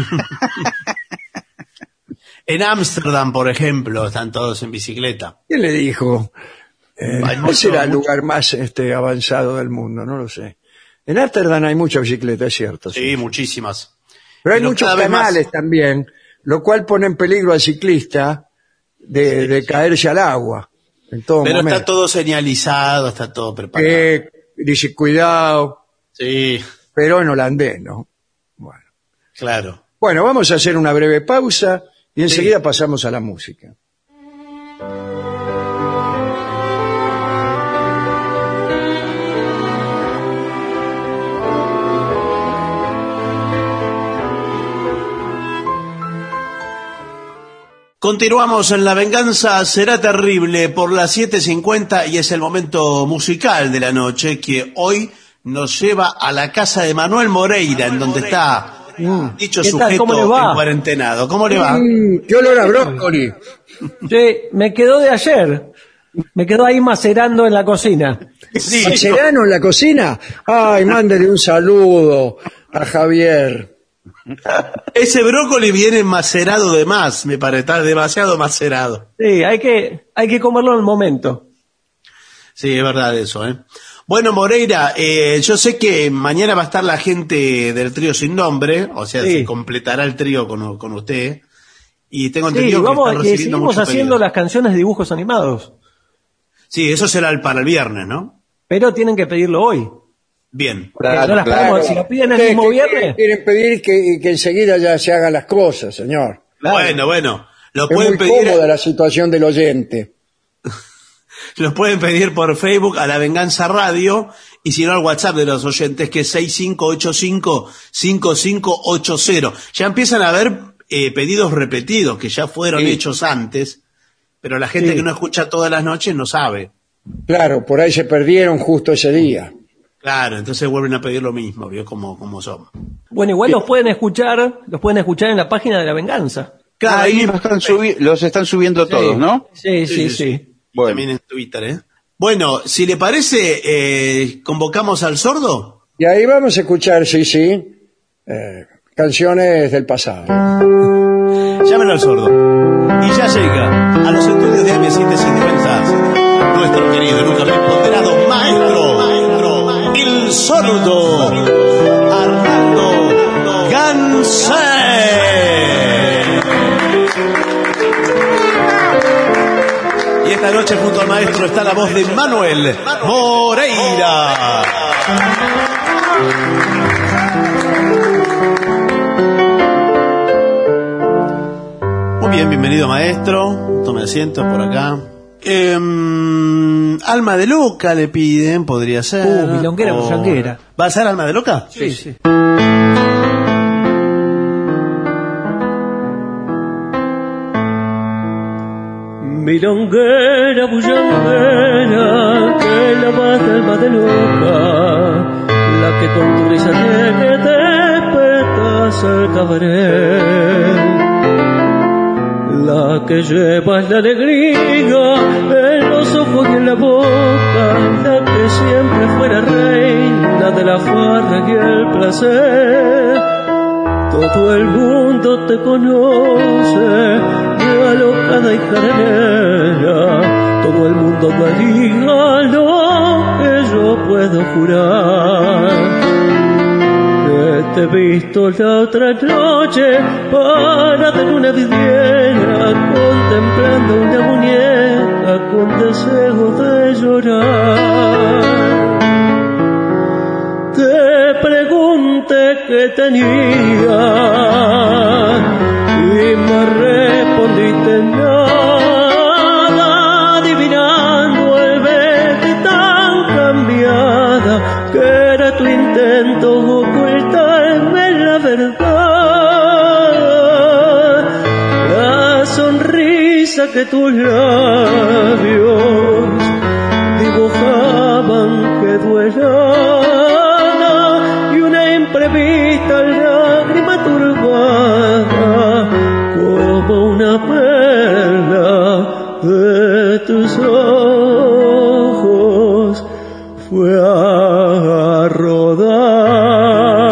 D: En Ámsterdam, por ejemplo, están todos en bicicleta.
C: ¿Quién le dijo?
D: Hay
C: ¿Cuál
D: mucho-
C: será el
D: mucho-
C: lugar más avanzado del mundo? No lo sé. En Ámsterdam hay mucha bicicleta, es cierto.
D: Sí, muchísimas.
C: Pero hay
D: pero
C: muchos
D: cada vez más.
C: canales también, lo cual pone en peligro al ciclista de caerse al agua en todo
D: Pero
C: momento.
D: está todo señalizado, está todo preparado.
C: Dice, cuidado,
D: Sí,
C: pero en holandés, ¿no?
D: claro.
C: Bueno, vamos a hacer una breve pausa y enseguida pasamos a la música.
D: Continuamos en La Venganza Será Terrible por las 7:50 y es el momento musical de la noche que hoy nos lleva a la casa de Manuel Moreira, en donde está dicho
G: ¿Qué tal?
D: sujeto
G: ¿Cómo le va?
D: en cuarentenado. ¿Cómo le va?
C: ¡Qué olor a brócoli!
G: Sí, me quedó de ayer. Me quedó ahí macerando en la cocina.
D: Sí,
C: ¿Macerano en la cocina? Ay, mándele un saludo a Javier.
D: ese brócoli viene macerado de más, me parece, está demasiado macerado.
G: Sí, hay que comerlo en el momento.
D: Sí, es verdad eso, ¿eh? Bueno, Moreira, yo sé que mañana va a estar la gente del trío Sin Nombre, o sea,
G: Sí.
D: se completará el trío con usted, y tengo
G: Sí,
D: entendido que
G: vamos,
D: está
G: que
D: recibiendo
G: seguimos
D: muchos
G: haciendo
D: pedidos.
G: las canciones de dibujos animados,
D: Sí, eso será para el viernes, ¿no?
G: pero tienen que pedirlo hoy.
D: Bien.
G: No las podemos- si lo piden el
C: Ustedes
G: mismo
C: que
G: viernes.
C: quieren pedir que enseguida ya se hagan las cosas, señor.
D: Bueno, lo
C: Es
D: pueden
C: muy
D: pedir,
C: cómoda la situación del oyente.
D: lo pueden pedir por Facebook a La Venganza Radio, y si no al WhatsApp de los oyentes, que es 6585-5580. Ya empiezan a haber pedidos repetidos, que ya fueron
C: Sí.
D: hechos antes, pero la gente
C: Sí.
D: que no escucha todas las noches no sabe.
C: Claro, por ahí se perdieron justo ese día.
D: Claro, entonces vuelven a pedir lo mismo, ¿vio? Como son.
G: Bueno, igual los pueden escuchar en la página de La Venganza.
D: Claro,
E: Ahí
D: ahí
E: los están subiendo todos, ¿no?
G: Sí.
D: Bueno. También en Twitter, ¿eh? Bueno, si le parece, convocamos al sordo.
C: Y ahí vamos a escuchar, sí, canciones del pasado.
D: Llámenlo al sordo. Y ya llega a los estudios de AM750 nuestro querido y nunca bien ponderado maestro, el sordo, Arnaldo Gansé. Y esta noche junto a maestro está la voz de Manuel Moreira. Muy bien, bienvenido maestro. Tome asiento por acá. Alma de Loca le piden, podría ser.
G: Milonguera, bullanguera.
D: ¿Va a ser Alma de Loca?
G: Sí, sí. Milonguera, bullanguera, que la más de alma de loca, la que con tu risa tiene despertas el cabaret. La que lleva la alegría en los ojos y en la boca, la que siempre fuera reina de la farra y el placer. Todo el mundo te conoce, de alocada y jaranera. Todo el mundo me diga lo que yo puedo jurar. Que te he visto la otra noche parada en una vidriera, contemplando una muñeca con deseo de llorar. Te pregunté qué tenía y me respondiste nada, adivinando el verte tan cambiada que era tu intento ocultarme la verdad. La sonrisa que tus labios dibujaban que duela, y una imprevista lágrima turbada como una perla de tus ojos fue a rodar.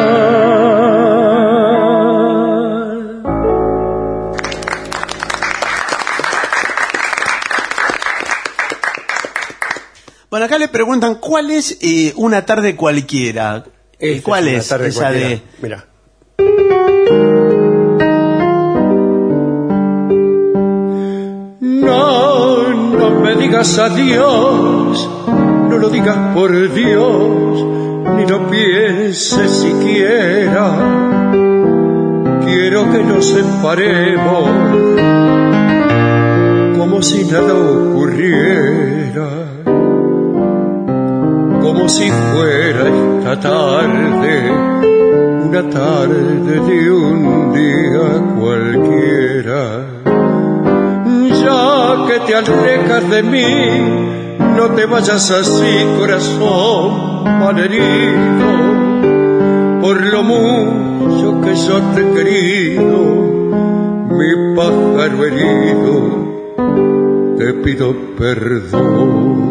D: Bueno, acá le preguntan cuál es una tarde cualquiera. ¿Cuál es esa cualquiera de...?
C: Mira.
G: No me digas adiós, no lo digas por Dios, ni lo pienses siquiera. Quiero que nos separemos como si nada ocurriera, como si fuera esta tarde, una tarde de un día cualquiera. Ya que te alejas de mí, no te vayas así, corazón malherido, por lo mucho que yo te he querido, mi pájaro herido, te pido perdón.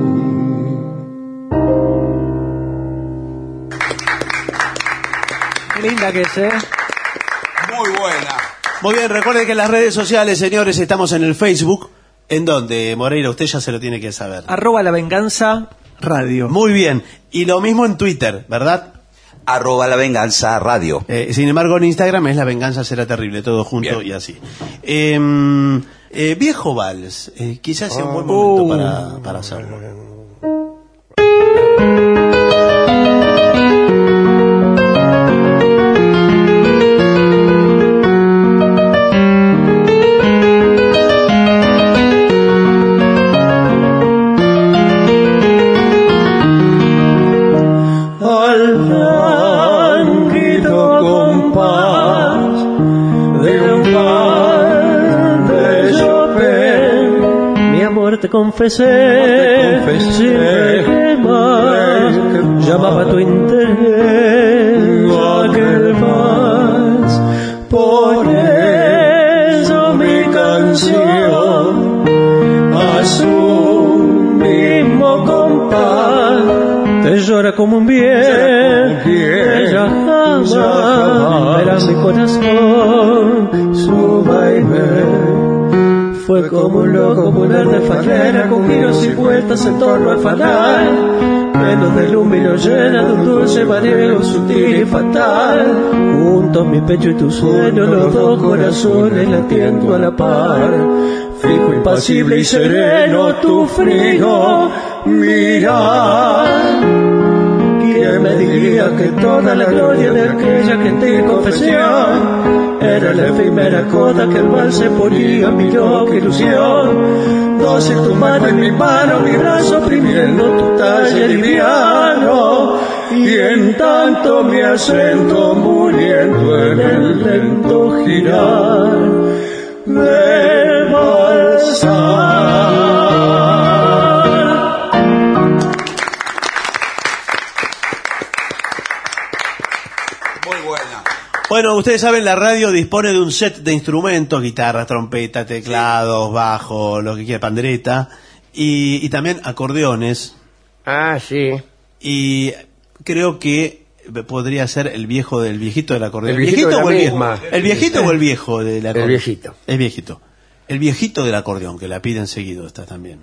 G: Qué linda que es, ¿eh?
D: Muy buena. Muy bien, recuerden que en las redes sociales, señores, estamos en el Facebook. ¿En dónde, Moreira? Usted ya se lo tiene que saber.
G: @La Venganza Radio.
D: Muy bien. Y lo mismo en Twitter, ¿verdad?
E: @La Venganza Radio.
D: Sin embargo, en Instagram es La Venganza Será Terrible, todo junto bien. Y así. Viejo Vals, quizás sea un buen momento para hacerlo.
G: Te confesé, sin requemar, llamaba tu interés aquel vals. Por eso mi canción a su mismo compás te llora como un bien, ella jamás verá mi corazón, su vaivén. Fue como un loco volar de farlera, con giros y vueltas en torno al fanal, lleno de luz y lo llena de un dulce mareo sutil y fatal. Junto a mi pecho y tu sueño, los dos corazones latiendo a la par, fijo y impasible y sereno tu frío mirar. ¿Quién me diría que toda la gloria de aquella gentil confesión era la efímera coda que el mal se ponía en mi loca ilusión? Doce tu mano en mi mano, mi brazo oprimiendo tu talle liviano, y en tanto mi acento muriendo en el lento girar del balsar.
D: Bueno, ustedes saben, la radio dispone de un set de instrumentos, guitarra, trompeta, teclados, bajo, lo que quiera, pandereta, y también acordeones.
C: Ah, sí.
D: Y creo que podría ser el viejito del acordeón.
C: El viejito de la misma.
D: ¿El viejito o el viejo del acordeón?
C: El viejito.
D: El viejito. El viejito del acordeón, que la piden seguido, está también.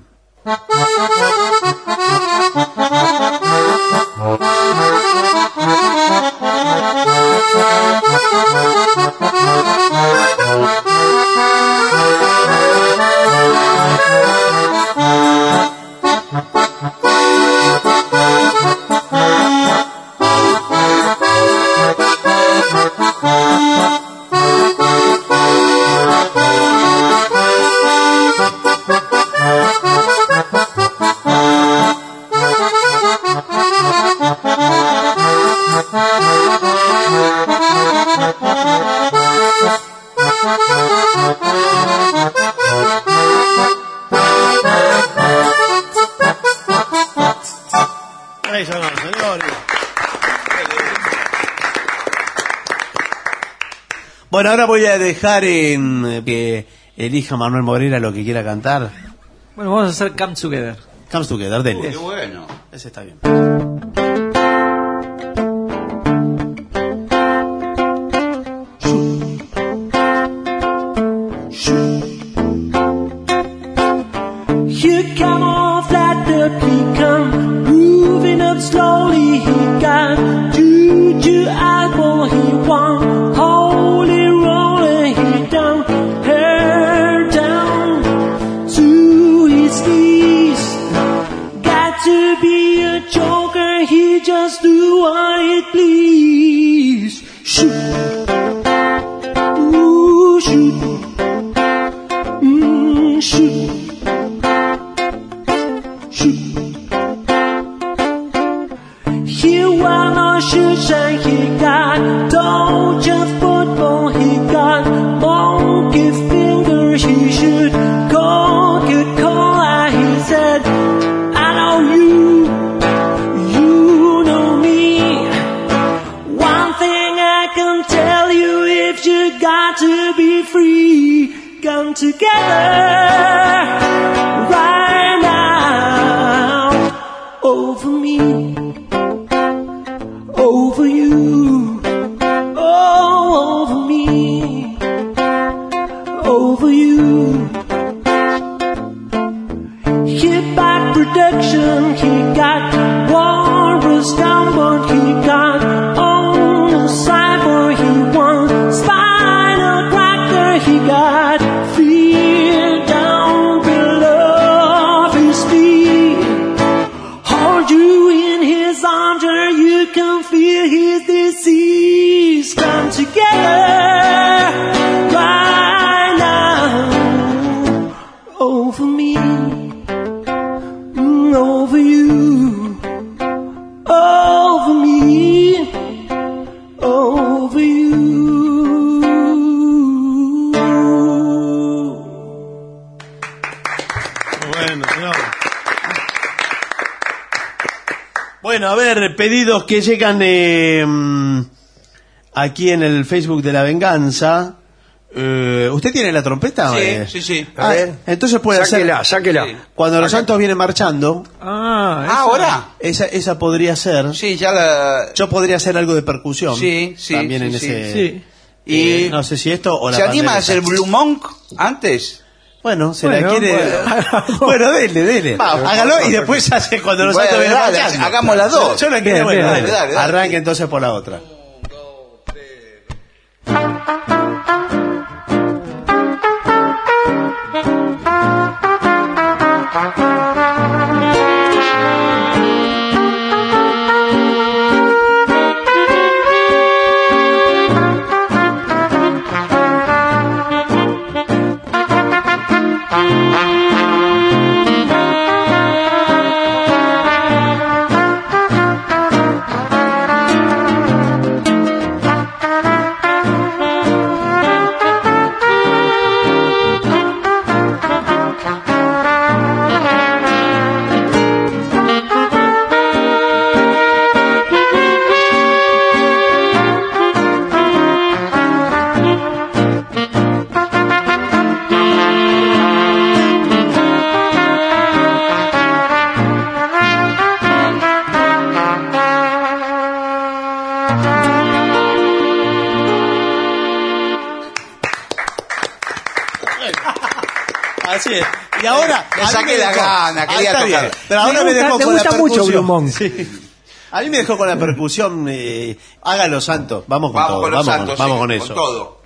D: Bueno, ahora voy a dejar en que elija Manuel Moreira lo que quiera cantar.
H: Bueno, vamos a hacer Come Together.
D: Comes Together, dele.
E: Qué bueno.
D: Ese está bien.
G: He come off like the pecan, moving up slowly. He got juju alcohol. He won holy rolling. He down, hair down to his knees. Got to be a joker. He just do what he please. Shoot, ooh, shoot, shoot. He won no shoes and he got Dodger football. He got monkey finger. He should Coca-Cola. He said, I know you, you know me. One thing I can tell you, if you got to be free, come together right now over me. Over you, oh, over me, over you. Hit back production, he got Walrus down, but he got on the cyber, he won Spinal Cracker, he got fear down below his feet. Hold you in his arms, or you can feel his disease. Come together right now over me, over you, over me, over you.
D: Bueno, señor. Bueno, a ver, pedidos que llegan aquí en el Facebook de La Venganza. ¿Usted tiene la trompeta?
E: Sí.
D: A ver, entonces puede
C: Sáquela.
D: hacer. Cuando los santos vienen marchando.
E: ¿Ahora?
D: Esa podría ser.
E: Sí, ya la...
D: Yo podría hacer algo de percusión.
E: Sí,
D: también
E: sí,
D: en
E: sí.
D: ese.
H: Sí.
D: Y no sé si esto o la.
E: ¿Se anima a
D: pandereta.
E: hacer Blue Monk antes?
D: Bueno, se
H: Bueno,
D: la quiere. Bueno, dele. Hágalo y después hace cuando los santos vienen
E: dale,
D: marchando.
E: hagamos las dos.
D: Yo la quiero.
H: Bien,
D: Bueno,
H: bien.
D: dale. Arranque entonces por la otra. Así es. Y ahora
E: Me saqué la gana, quería
D: está
E: tocar.
D: bien. Pero ahora me dejó
H: Te
D: con la
H: gusta mucho
D: percusión.
H: Blumón.
D: Sí. A mí me dejó con la percusión. Hágalo, Santo. Vamos con todo.
E: Con los
D: Vamos,
E: santos,
D: vamos
E: sí,
D: con eso.
E: todo.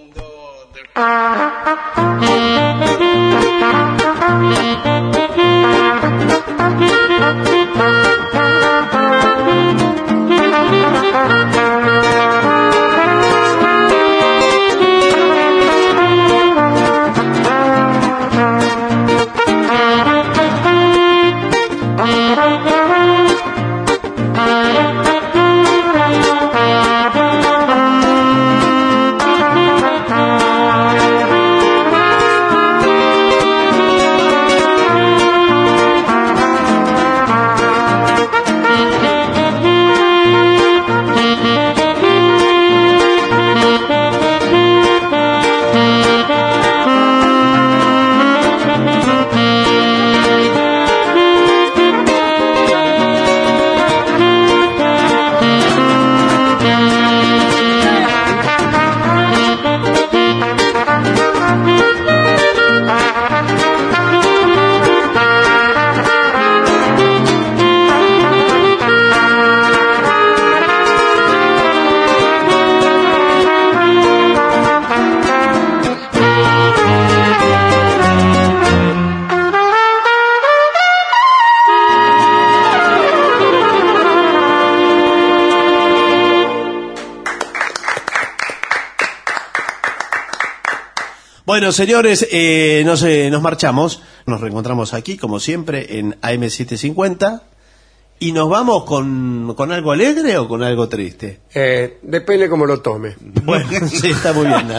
D: Bueno, señores, nos marchamos. Nos reencontramos aquí, como siempre, en AM750. ¿Y nos vamos con algo alegre o con algo triste?
C: Depende cómo lo tome.
D: Bueno, sí, está muy bien.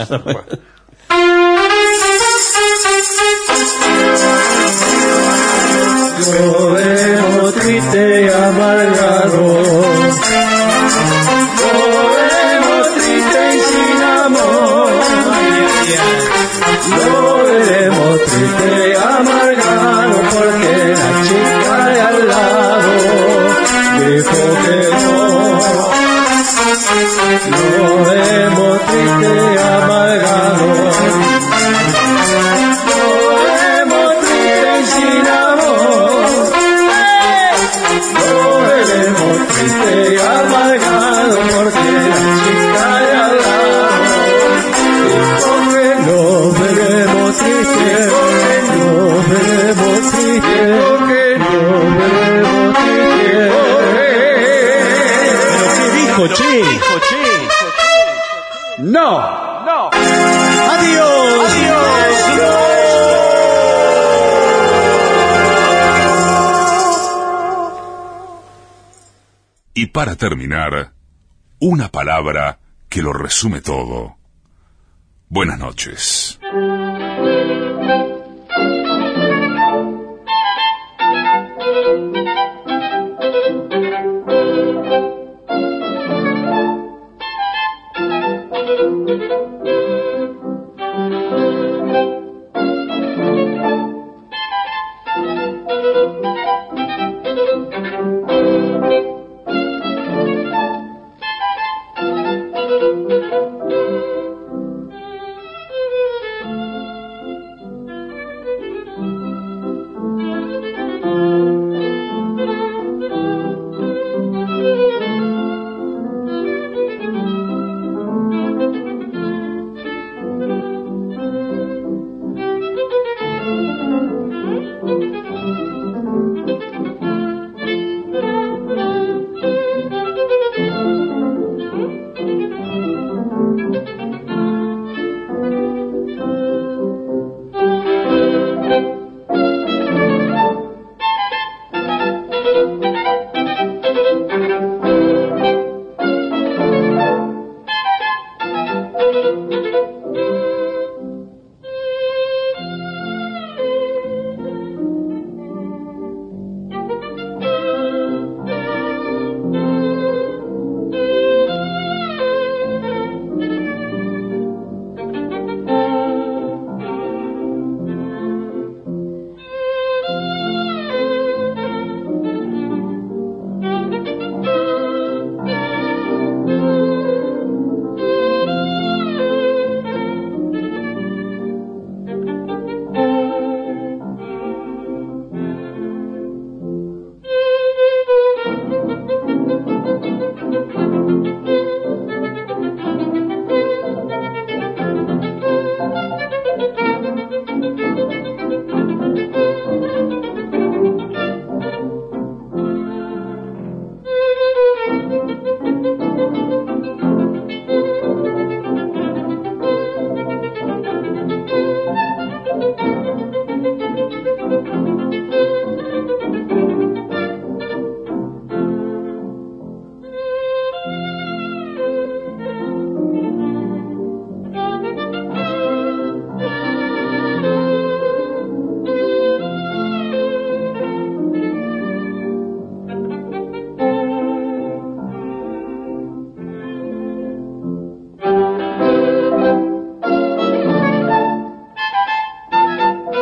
G: Lo veo triste y amargado, lo veo triste y sin amor, lo veremos triste y amargado porque la chica de al lado dijo que no. Lo vemos triste y amargado, lo vemos triste y sin amor, lo veremos triste y amargado porque la chica de al lado dijo que lo veremos triste, lo veremos triste, que lo veremos triste.
D: ¿Qué dijo, che?
C: ¡No!
D: ¡Adiós!
A: Y para terminar, una palabra que lo resume todo. Buenas noches.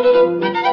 I: Thank you.